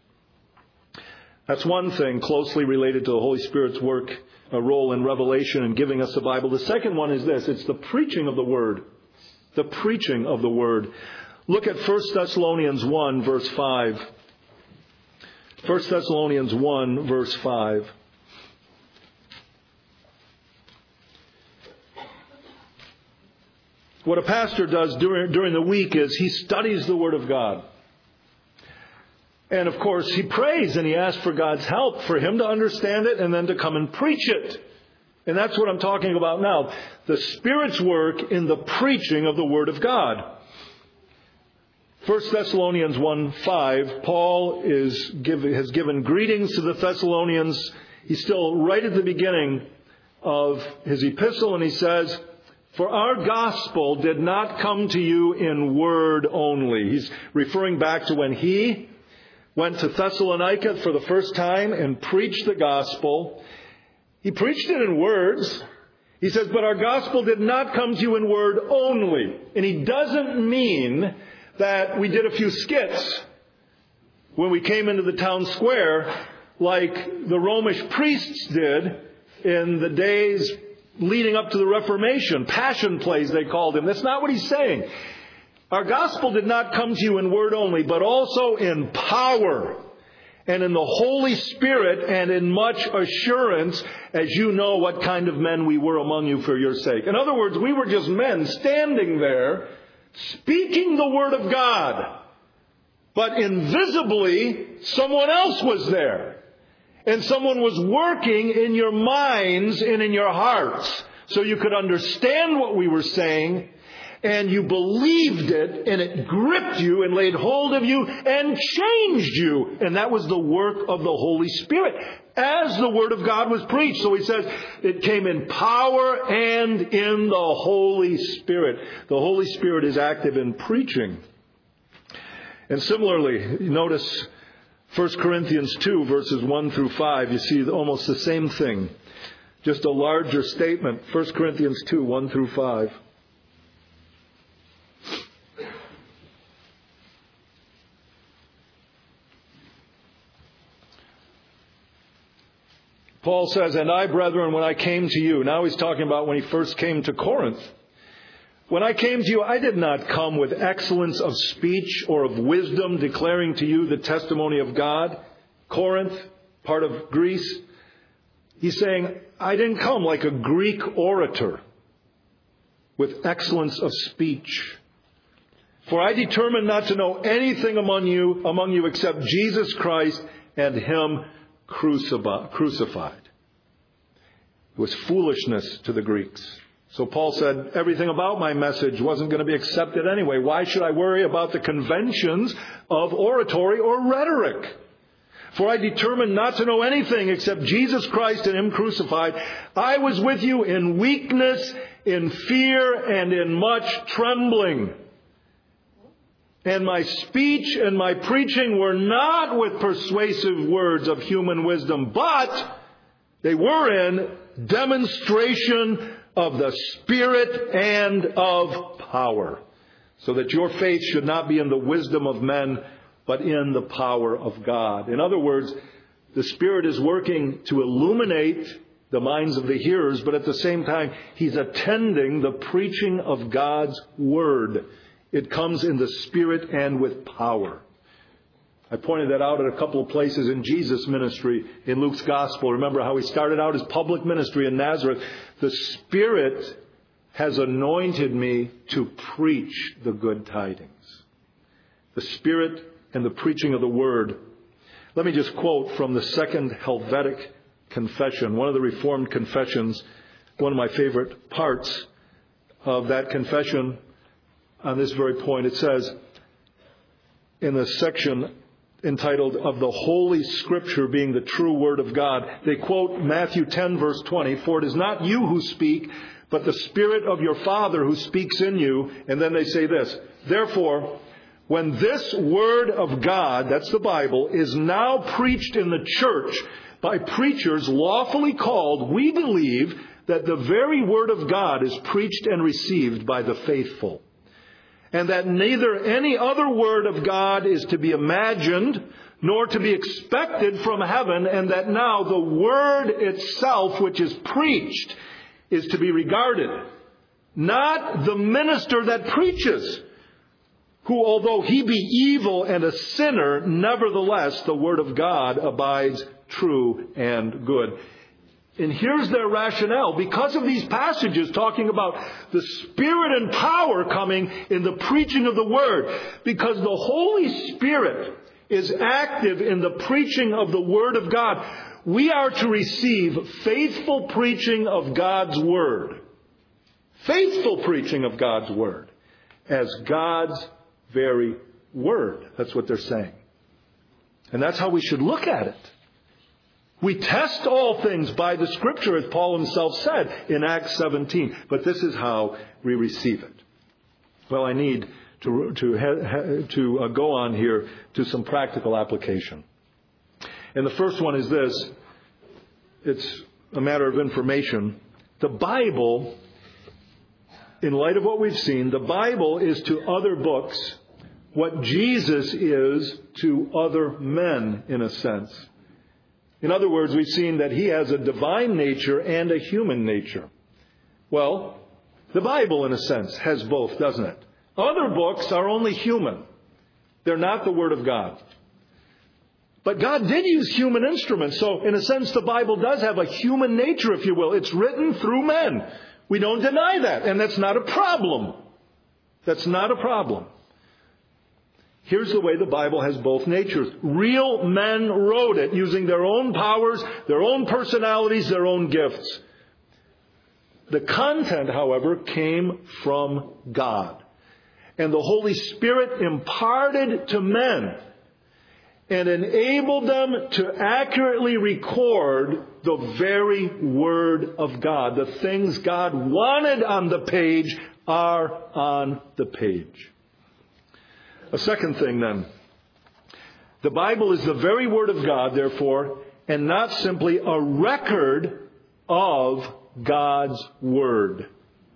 That's one thing closely related to the Holy Spirit's work, a role in revelation and giving us the Bible. The second one is this. It's the preaching of the Word. The preaching of the Word. Look at 1 Thessalonians 1, verse 5. 1 Thessalonians 1, verse 5. What a pastor does during the week is he studies the Word of God. And of course, he prays and he asks for God's help for him to understand it and then to come and preach it. And that's what I'm talking about now. The Spirit's work in the preaching of the Word of God. 1 Thessalonians 1:5, Paul has given greetings to the Thessalonians. He's still right at the beginning of his epistle, and he says, "For our gospel did not come to you in word only." He's referring back to when he went to Thessalonica for the first time and preached the gospel. He preached it in words. He says, "But our gospel did not come to you in word only." And he doesn't mean that we did a few skits when we came into the town square like the Romish priests did in the days leading up to the Reformation. Passion plays, they called them. That's not what he's saying. Our gospel did not come to you in word only, but also in power and in the Holy Spirit and in much assurance, as you know what kind of men we were among you for your sake. In other words, we were just men standing there speaking the Word of God. But invisibly, someone else was there. And someone was working in your minds and in your hearts so you could understand what we were saying, and you believed it, and it gripped you and laid hold of you and changed you. And that was the work of the Holy Spirit as the Word of God was preached. So he says it came in power and in the Holy Spirit. The Holy Spirit is active in preaching. And similarly, notice 1 Corinthians 2, verses 1 through 5. You see almost the same thing. Just a larger statement. 1 Corinthians 2, 1 through 5. Paul says, "And I, brethren, when I came to you," now he's talking about when he first came to Corinth. "When I came to you, I did not come with excellence of speech or of wisdom, declaring to you the testimony of God." Corinth, part of Greece. He's saying, I didn't come like a Greek orator with excellence of speech. "For I determined not to know anything among you except Jesus Christ and Him crucified." It was foolishness to the Greeks. So Paul said, everything about my message wasn't going to be accepted anyway. Why should I worry about the conventions of oratory or rhetoric? "For I determined not to know anything except Jesus Christ and Him crucified. I was with you in weakness, in fear, and in much trembling. And my speech and my preaching were not with persuasive words of human wisdom, but they were in demonstration of the Spirit and of power, so that your faith should not be in the wisdom of men, but in the power of God." In other words, the Spirit is working to illuminate the minds of the hearers, but at the same time, He's attending the preaching of God's Word. It comes in the Spirit and with power. I pointed that out at a couple of places in Jesus' ministry in Luke's Gospel. Remember how He started out His public ministry in Nazareth. The Spirit has anointed me to preach the good tidings. The Spirit and the preaching of the Word. Let me just quote from the Second Helvetic Confession, one of the Reformed confessions, one of my favorite parts of that confession on this very point. It says in the section entitled "Of the Holy Scripture being the True Word of God," they quote Matthew 10, verse 20, "For it is not you who speak, but the Spirit of your Father who speaks in you." And then they say this, "Therefore, when this Word of God," that's the Bible, "is now preached in the church by preachers lawfully called, we believe that the very Word of God is preached and received by the faithful, and that neither any other word of God is to be imagined nor to be expected from heaven, and that now the Word itself which is preached is to be regarded, not the minister that preaches, who although he be evil and a sinner, nevertheless the Word of God abides true and good." And here's their rationale. Because of these passages talking about the Spirit and power coming in the preaching of the Word, because the Holy Spirit is active in the preaching of the Word of God, we are to receive faithful preaching of God's Word. Faithful preaching of God's Word as God's very Word. That's what they're saying. And that's how we should look at it. We test all things by the Scripture, as Paul himself said in Acts 17. But this is how we receive it. Well, I need to go on here to some practical application. And the first one is this. It's a matter of information. The Bible, in light of what we've seen, the Bible is to other books what Jesus is to other men, in a sense. In other words, we've seen that he has a divine nature and a human nature. Well, the Bible, in a sense, has both, doesn't it? Other books are only human. They're not the Word of God. But God did use human instruments. So, in a sense, the Bible does have a human nature, if you will. It's written through men. We don't deny that. And that's not a problem. That's not a problem. Here's the way the Bible has both natures. Real men wrote it using their own powers, their own personalities, their own gifts. The content, however, came from God. And the Holy Spirit imparted to men and enabled them to accurately record the very Word of God. The things God wanted on the page are on the page. A second thing then. The Bible is the very Word of God, therefore, and not simply a record of God's Word.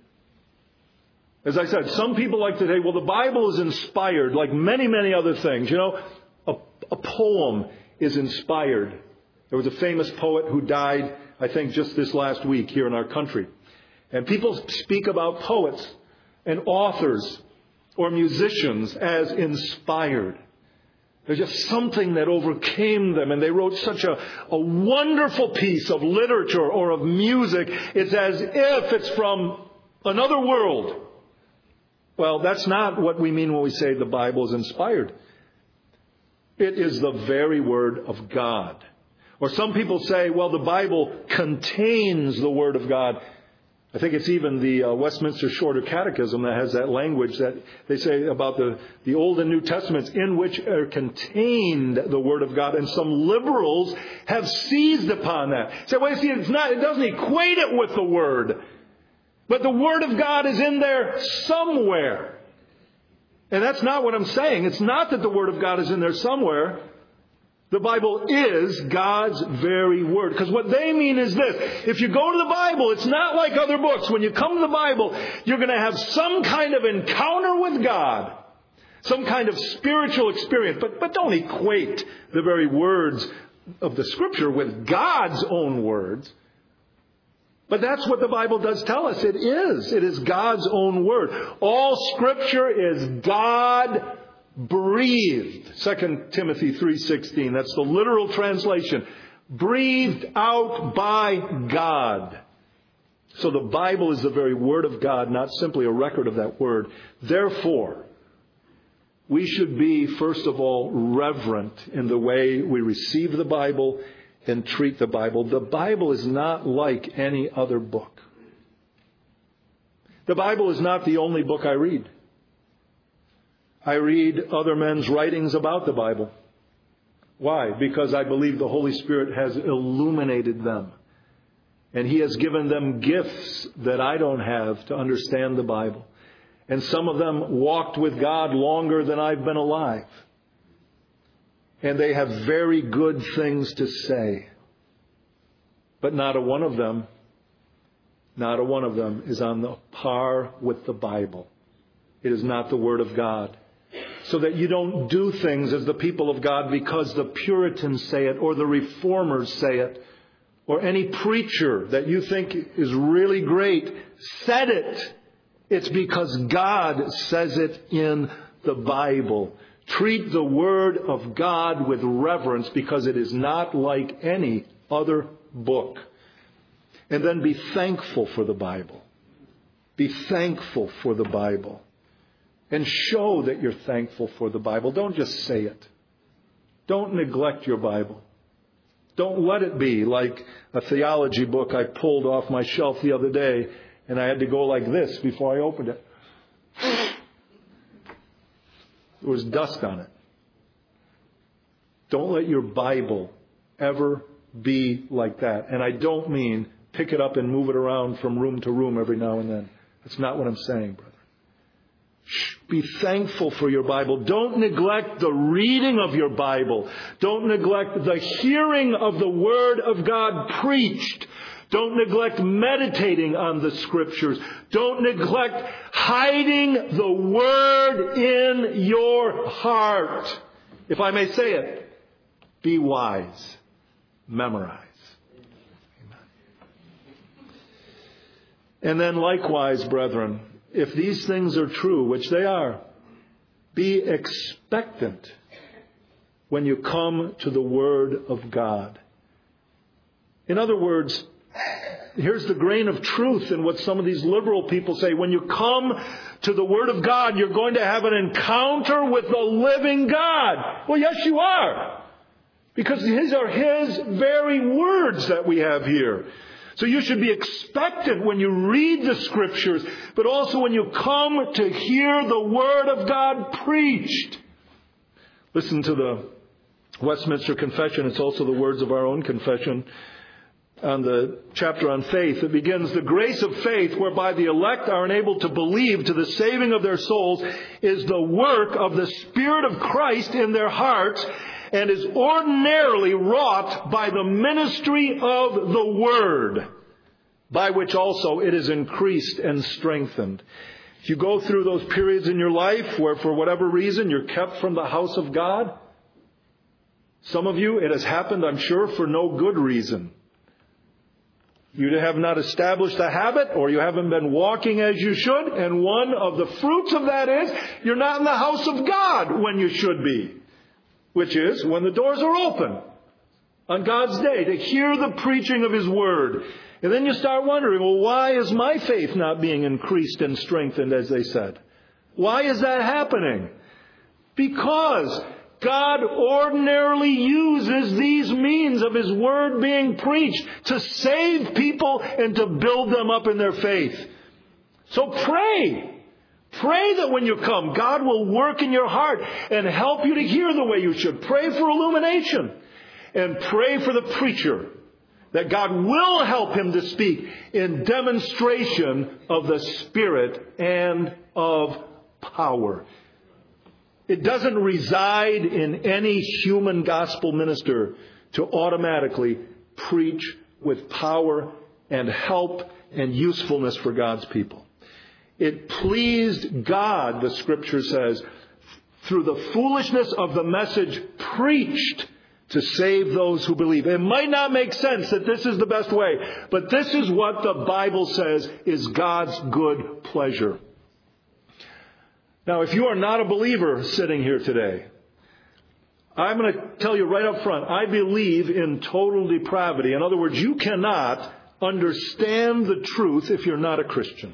As I said, some people like to say, well, the Bible is inspired, like many, many other things. You know, a poem is inspired. There was a famous poet who died, I think, just this last week here in our country. And people speak about poets and authors or musicians as inspired. There's just something that overcame them, and they wrote such a wonderful piece of literature or of music. It's as if it's from another world. Well, that's not what we mean when we say the Bible is inspired. It is the very Word of God. Or some people say, well, the Bible contains the Word of God. I think it's even the Westminster Shorter Catechism that has that language that they say about the Old and New Testaments, in which are contained the Word of God. And some liberals have seized upon that. Say, well, see, it doesn't equate it with the Word. But the Word of God is in there somewhere. And that's not what I'm saying. It's not that the Word of God is in there somewhere. The Bible is God's very Word. Because what they mean is this. If you go to the Bible, it's not like other books. When you come to the Bible, you're going to have some kind of encounter with God. Some kind of spiritual experience. But don't equate the very words of the Scripture with God's own words. But that's what the Bible does tell us. It is. It is God's own Word. All Scripture is God-breathed. 2 Timothy 3:16. That's the literal translation. Breathed out by God. So the Bible is the very Word of God, not simply a record of that Word. Therefore, we should be, first of all, reverent in the way we receive the Bible and treat the Bible. The Bible is not like any other book. The Bible is not the only book I read. I read other men's writings about the Bible. Why? Because I believe the Holy Spirit has illuminated them. And He has given them gifts that I don't have to understand the Bible. And some of them walked with God longer than I've been alive. And they have very good things to say. But not a one of them is on the par with the Bible. It is not the Word of God. So that you don't do things as the people of God because the Puritans say it or the Reformers say it or any preacher that you think is really great said it. It's because God says it in the Bible. Treat the Word of God with reverence because it is not like any other book. And then be thankful for the Bible. Be thankful for the Bible. And show that you're thankful for the Bible. Don't just say it. Don't neglect your Bible. Don't let it be like a theology book I pulled off my shelf the other day and I had to go like this before I opened it. There was dust on it. Don't let your Bible ever be like that. And I don't mean pick it up and move it around from room to room every now and then. That's not what I'm saying, brother. Be thankful for your Bible. Don't neglect the reading of your Bible. Don't neglect the hearing of the Word of God preached. Don't neglect meditating on the Scriptures. Don't neglect hiding the Word in your heart. If I may say it, be wise. Memorize. Amen. And then likewise, brethren, if these things are true, which they are, be expectant when you come to the Word of God. In other words, here's the grain of truth in what some of these liberal people say. When you come to the Word of God, you're going to have an encounter with the living God. Well, yes, you are. Because these are His very words that we have here. So you should be expectant when you read the Scriptures, but also when you come to hear the Word of God preached. Listen to the Westminster Confession. It's also the words of our own confession on the chapter on faith. It begins, "The grace of faith whereby the elect are enabled to believe to the saving of their souls is the work of the Spirit of Christ in their hearts, and is ordinarily wrought by the ministry of the Word, by which also it is increased and strengthened." If you go through those periods in your life where for whatever reason you're kept from the house of God, some of you, it has happened, I'm sure, for no good reason. You have not established a habit, or you haven't been walking as you should, and one of the fruits of that is you're not in the house of God when you should be. Which is when the doors are open on God's day to hear the preaching of His Word. And then you start wondering, well, why is my faith not being increased and strengthened, as they said? Why is that happening? Because God ordinarily uses these means of His Word being preached to save people and to build them up in their faith. So pray. Pray that when you come, God will work in your heart and help you to hear the way you should. Pray for illumination. And pray for the preacher, that God will help him to speak in demonstration of the Spirit and of power. It doesn't reside in any human gospel minister to automatically preach with power and help and usefulness for God's people. It pleased God, the Scripture says, through the foolishness of the message preached to save those who believe. It might not make sense that this is the best way, but this is what the Bible says is God's good pleasure. Now, if you are not a believer sitting here today, I'm going to tell you right up front, I believe in total depravity. In other words, you cannot understand the truth if you're not a Christian.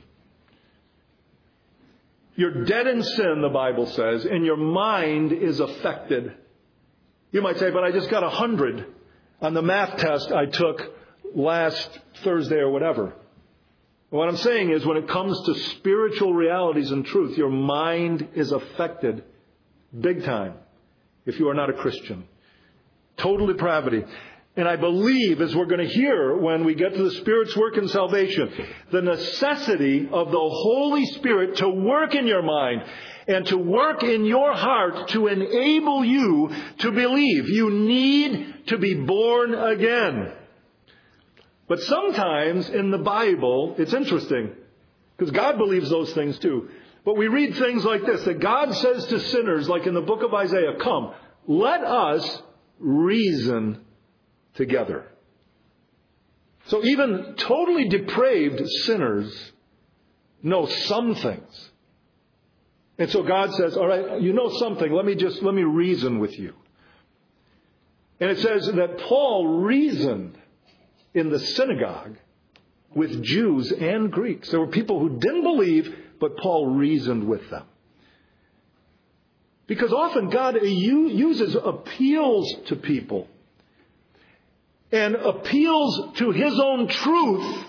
You're dead in sin, the Bible says, and your mind is affected. You might say, but I just got 100 on the math test I took last Thursday or whatever. What I'm saying is when it comes to spiritual realities and truth, your mind is affected big time if you are not a Christian. Total depravity. And I believe, as we're going to hear when we get to the Spirit's work in salvation, the necessity of the Holy Spirit to work in your mind and to work in your heart to enable you to believe. You need to be born again. But sometimes in the Bible, it's interesting, because God believes those things too. But we read things like this, that God says to sinners, like in the book of Isaiah, "Come, let us reason together." So even totally depraved sinners know some things. And so God says, all right, you know something, let me reason with you. And it says that Paul reasoned in the synagogue with Jews and Greeks. There were people who didn't believe, but Paul reasoned with them. Because often God uses appeals to people and appeals to His own truth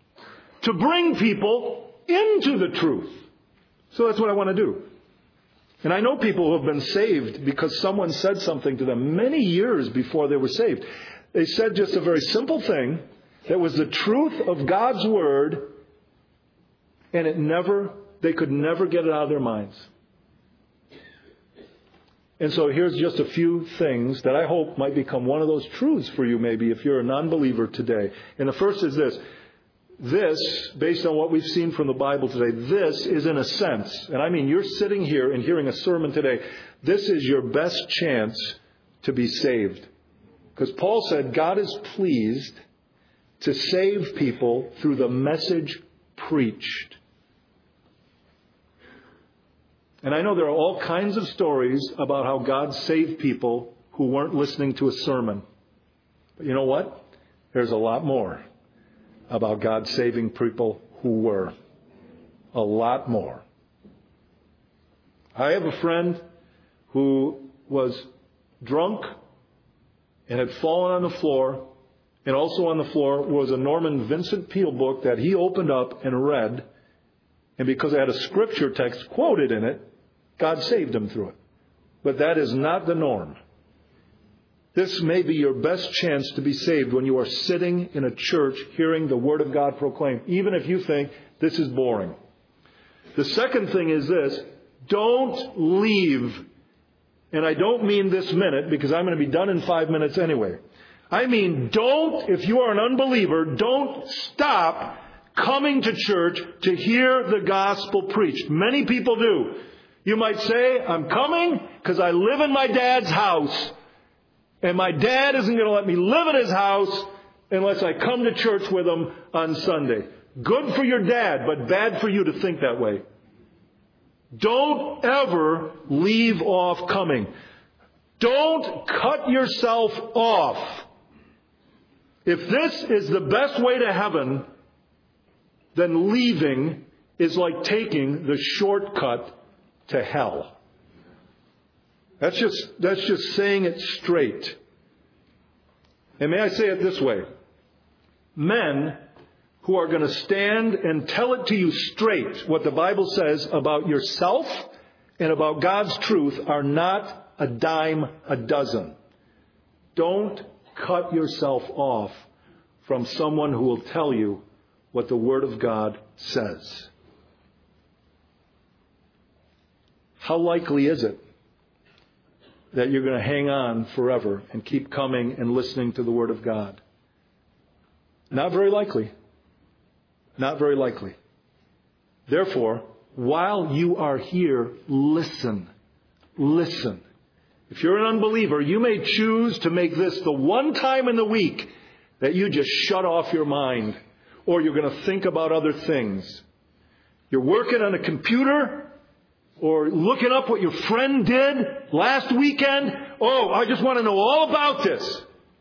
to bring people into the truth. So that's what I want to do. And I know people who have been saved because someone said something to them many years before they were saved. They said just a very simple thing that was the truth of God's Word, and they could never get it out of their minds. And so here's just a few things that I hope might become one of those truths for you maybe if you're a non-believer today. And the first is this. This, based on what we've seen from the Bible today, this is in a sense, and I mean you're sitting here and hearing a sermon today, this is your best chance to be saved. Because Paul said God is pleased to save people through the message preached. And I know there are all kinds of stories about how God saved people who weren't listening to a sermon. But you know what? There's a lot more about God saving people who were. A lot more. I have a friend who was drunk and had fallen on the floor. And also on the floor was a Norman Vincent Peale book that he opened up and read. And because it had a scripture text quoted in it, God saved him through it. But that is not the norm. This may be your best chance to be saved when you are sitting in a church hearing the Word of God proclaimed, even if you think this is boring. The second thing is this: don't leave. And I don't mean this minute, because I'm going to be done in 5 minutes anyway. I mean, if you are an unbeliever, don't stop coming to church to hear the gospel preached. Many people do. You might say, I'm coming because I live in my dad's house. And my dad isn't going to let me live in his house unless I come to church with him on Sunday. Good for your dad, but bad for you to think that way. Don't ever leave off coming. Don't cut yourself off. If this is the best way to heaven, then leaving is like taking the shortcut to hell. That's just saying it straight. And may I say it this way? Men who are going to stand and tell it to you straight what the Bible says about yourself and about God's truth are not a dime a dozen. Don't cut yourself off from someone who will tell you what the Word of God says. How likely is it that you're going to hang on forever and keep coming and listening to the Word of God? Not very likely. Not very likely. Therefore, while you are here, listen. Listen. If you're an unbeliever, you may choose to make this the one time in the week that you just shut off your mind, or you're going to think about other things. You're working on a computer, or looking up what your friend did last weekend. Oh, I just want to know all about this.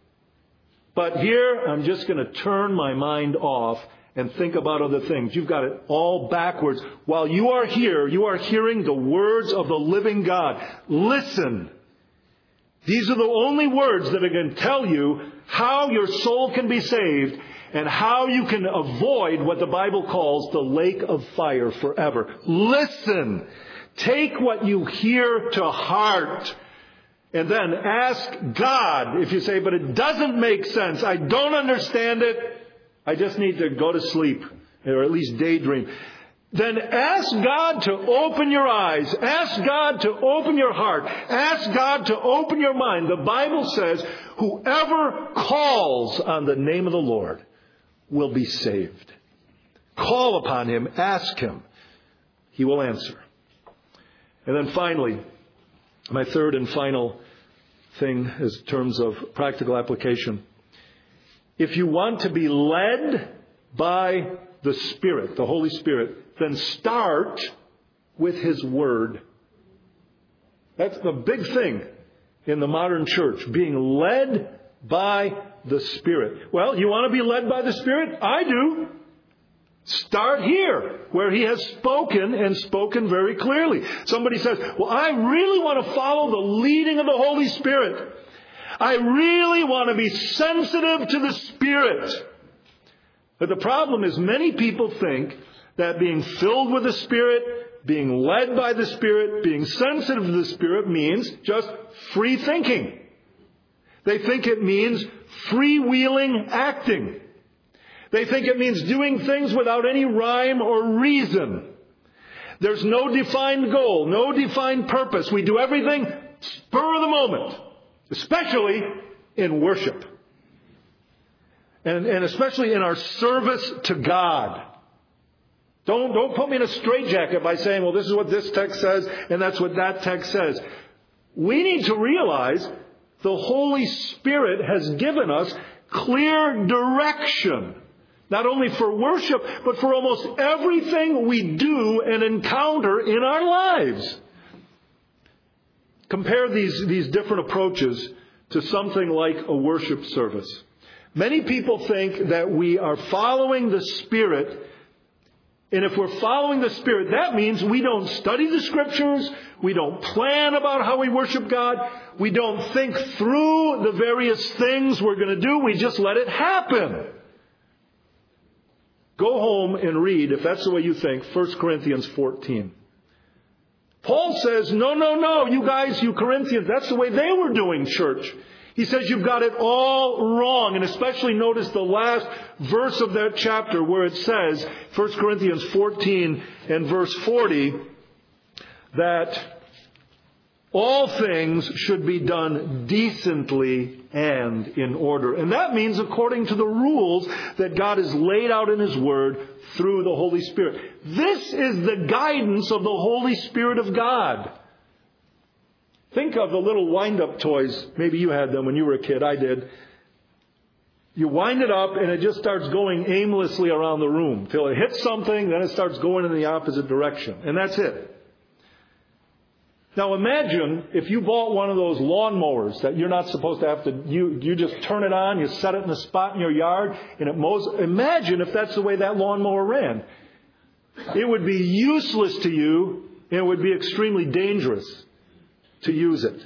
But here, I'm just going to turn my mind off and think about other things. You've got it all backwards. While you are here, you are hearing the words of the living God. Listen. These are the only words that are going to tell you how your soul can be saved and how you can avoid what the Bible calls the lake of fire forever. Listen. Take what you hear to heart. And then ask God. If you say, but it doesn't make sense, I don't understand it, I just need to go to sleep, or at least daydream. Then ask God to open your eyes. Ask God to open your heart. Ask God to open your mind. The Bible says, whoever calls on the name of the Lord will be saved. Call upon Him. Ask Him. He will answer. And then finally, my third and final thing in terms of practical application. If you want to be led by the Spirit, the Holy Spirit, then start with His Word. That's the big thing in the modern church, being led by the Spirit. Well, you want to be led by the Spirit? I do. Start here, where He has spoken, and spoken very clearly. Somebody says, well, I really want to follow the leading of the Holy Spirit. I really want to be sensitive to the Spirit. But the problem is many people think that being filled with the Spirit, being led by the Spirit, being sensitive to the Spirit means just free thinking. They think it means freewheeling acting. They think it means doing things without any rhyme or reason. There's no defined goal, no defined purpose. We do everything spur of the moment, especially in worship. And especially in our service to God. Don't put me in a straitjacket by saying, well, this is what this text says, and that's what that text says. We need to realize the Holy Spirit has given us clear direction. Not only for worship, but for almost everything we do and encounter in our lives. Compare these different approaches to something like a worship service. Many people think that we are following the Spirit. And if we're following the Spirit, that means we don't study the Scriptures. We don't plan about how we worship God. We don't think through the various things we're going to do. We just let it happen. Go home and read, if that's the way you think, 1 Corinthians 14. Paul says, no, you guys, you Corinthians, that's the way they were doing church. He says you've got it all wrong. And especially notice the last verse of that chapter where it says, 1 Corinthians 14 and verse 40, that all things should be done decently and in order. And that means according to the rules that God has laid out in His Word through the Holy Spirit. This is the guidance of the Holy Spirit of God. Think of the little wind-up toys. Maybe you had them when you were a kid. I did. You wind it up and it just starts going aimlessly around the room till it hits something, then it starts going in the opposite direction. And that's it. Now imagine if you bought one of those lawnmowers that you're not supposed to have to, you just turn it on, you set it in a spot in your yard, and it mows. Imagine if that's the way that lawnmower ran. It would be useless to you, and it would be extremely dangerous to use it.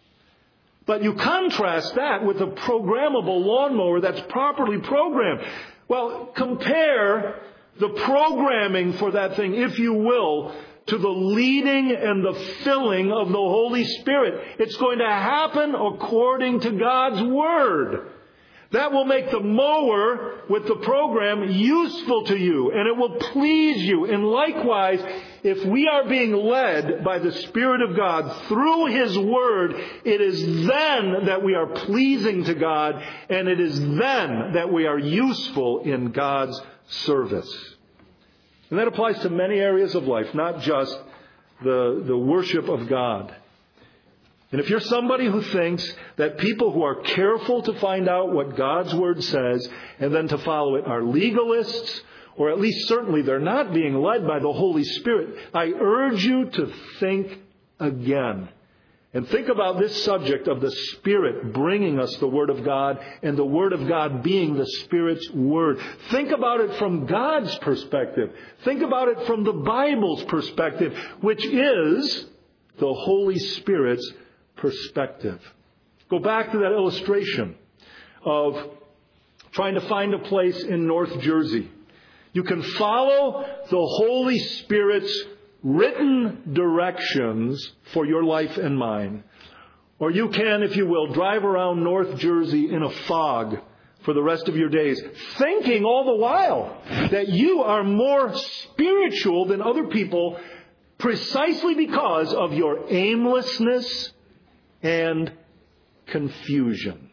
But you contrast that with a programmable lawnmower that's properly programmed. Well, compare the programming for that thing, if you will, to the leading and the filling of the Holy Spirit. It's going to happen according to God's Word. That will make the mower with the program useful to you, and it will please you. And likewise, if we are being led by the Spirit of God through His Word, it is then that we are pleasing to God, and it is then that we are useful in God's service. And that applies to many areas of life, not just the worship of God. And if you're somebody who thinks that people who are careful to find out what God's Word says and then to follow it are legalists, or at least certainly they're not being led by the Holy Spirit, I urge you to think again. And think about this subject of the Spirit bringing us the Word of God and the Word of God being the Spirit's Word. Think about it from God's perspective. Think about it from the Bible's perspective, which is the Holy Spirit's perspective. Go back to that illustration of trying to find a place in North Jersey. You can follow the Holy Spirit's written directions for your life and mine. Or you can, if you will, drive around North Jersey in a fog for the rest of your days, thinking all the while that you are more spiritual than other people precisely because of your aimlessness and confusion.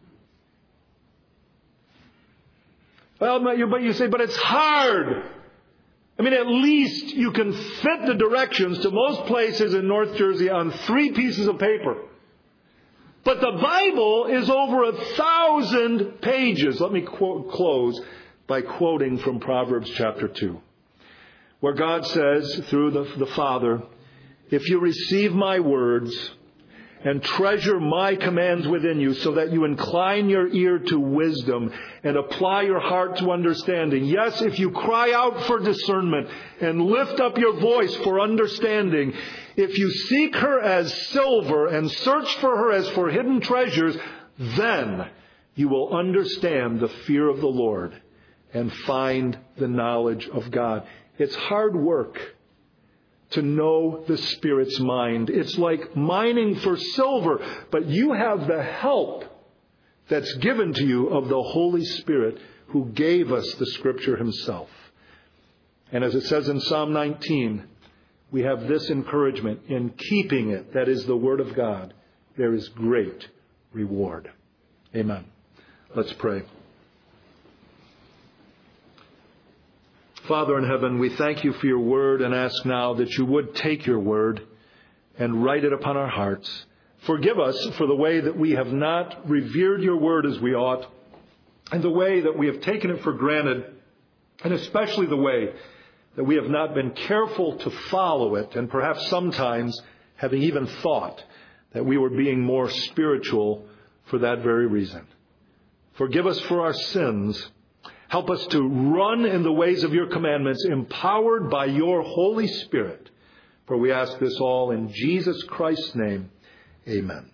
Well, but you say, but it's hard. I mean, at least you can fit the directions to most places in North Jersey on 3 pieces of paper. But the Bible is over 1,000 pages. Let me close by quoting from Proverbs chapter 2, where God says through the Father, if you receive my words and treasure my commands within you so that you incline your ear to wisdom and apply your heart to understanding. Yes, if you cry out for discernment and lift up your voice for understanding, if you seek her as silver and search for her as for hidden treasures, then you will understand the fear of the Lord and find the knowledge of God. It's hard work to know the Spirit's mind. It's like mining for silver, but you have the help that's given to you of the Holy Spirit who gave us the Scripture Himself. And as it says in Psalm 19, we have this encouragement in keeping it, that is the Word of God. There is great reward. Amen. Let's pray. Father in heaven, we thank you for your word and ask now that you would take your word and write it upon our hearts. Forgive us for the way that we have not revered your word as we ought, and the way that we have taken it for granted, and especially the way that we have not been careful to follow it, and perhaps sometimes having even thought that we were being more spiritual for that very reason. Forgive us for our sins. Help us to run in the ways of your commandments, empowered by your Holy Spirit. For we ask this all in Jesus Christ's name. Amen.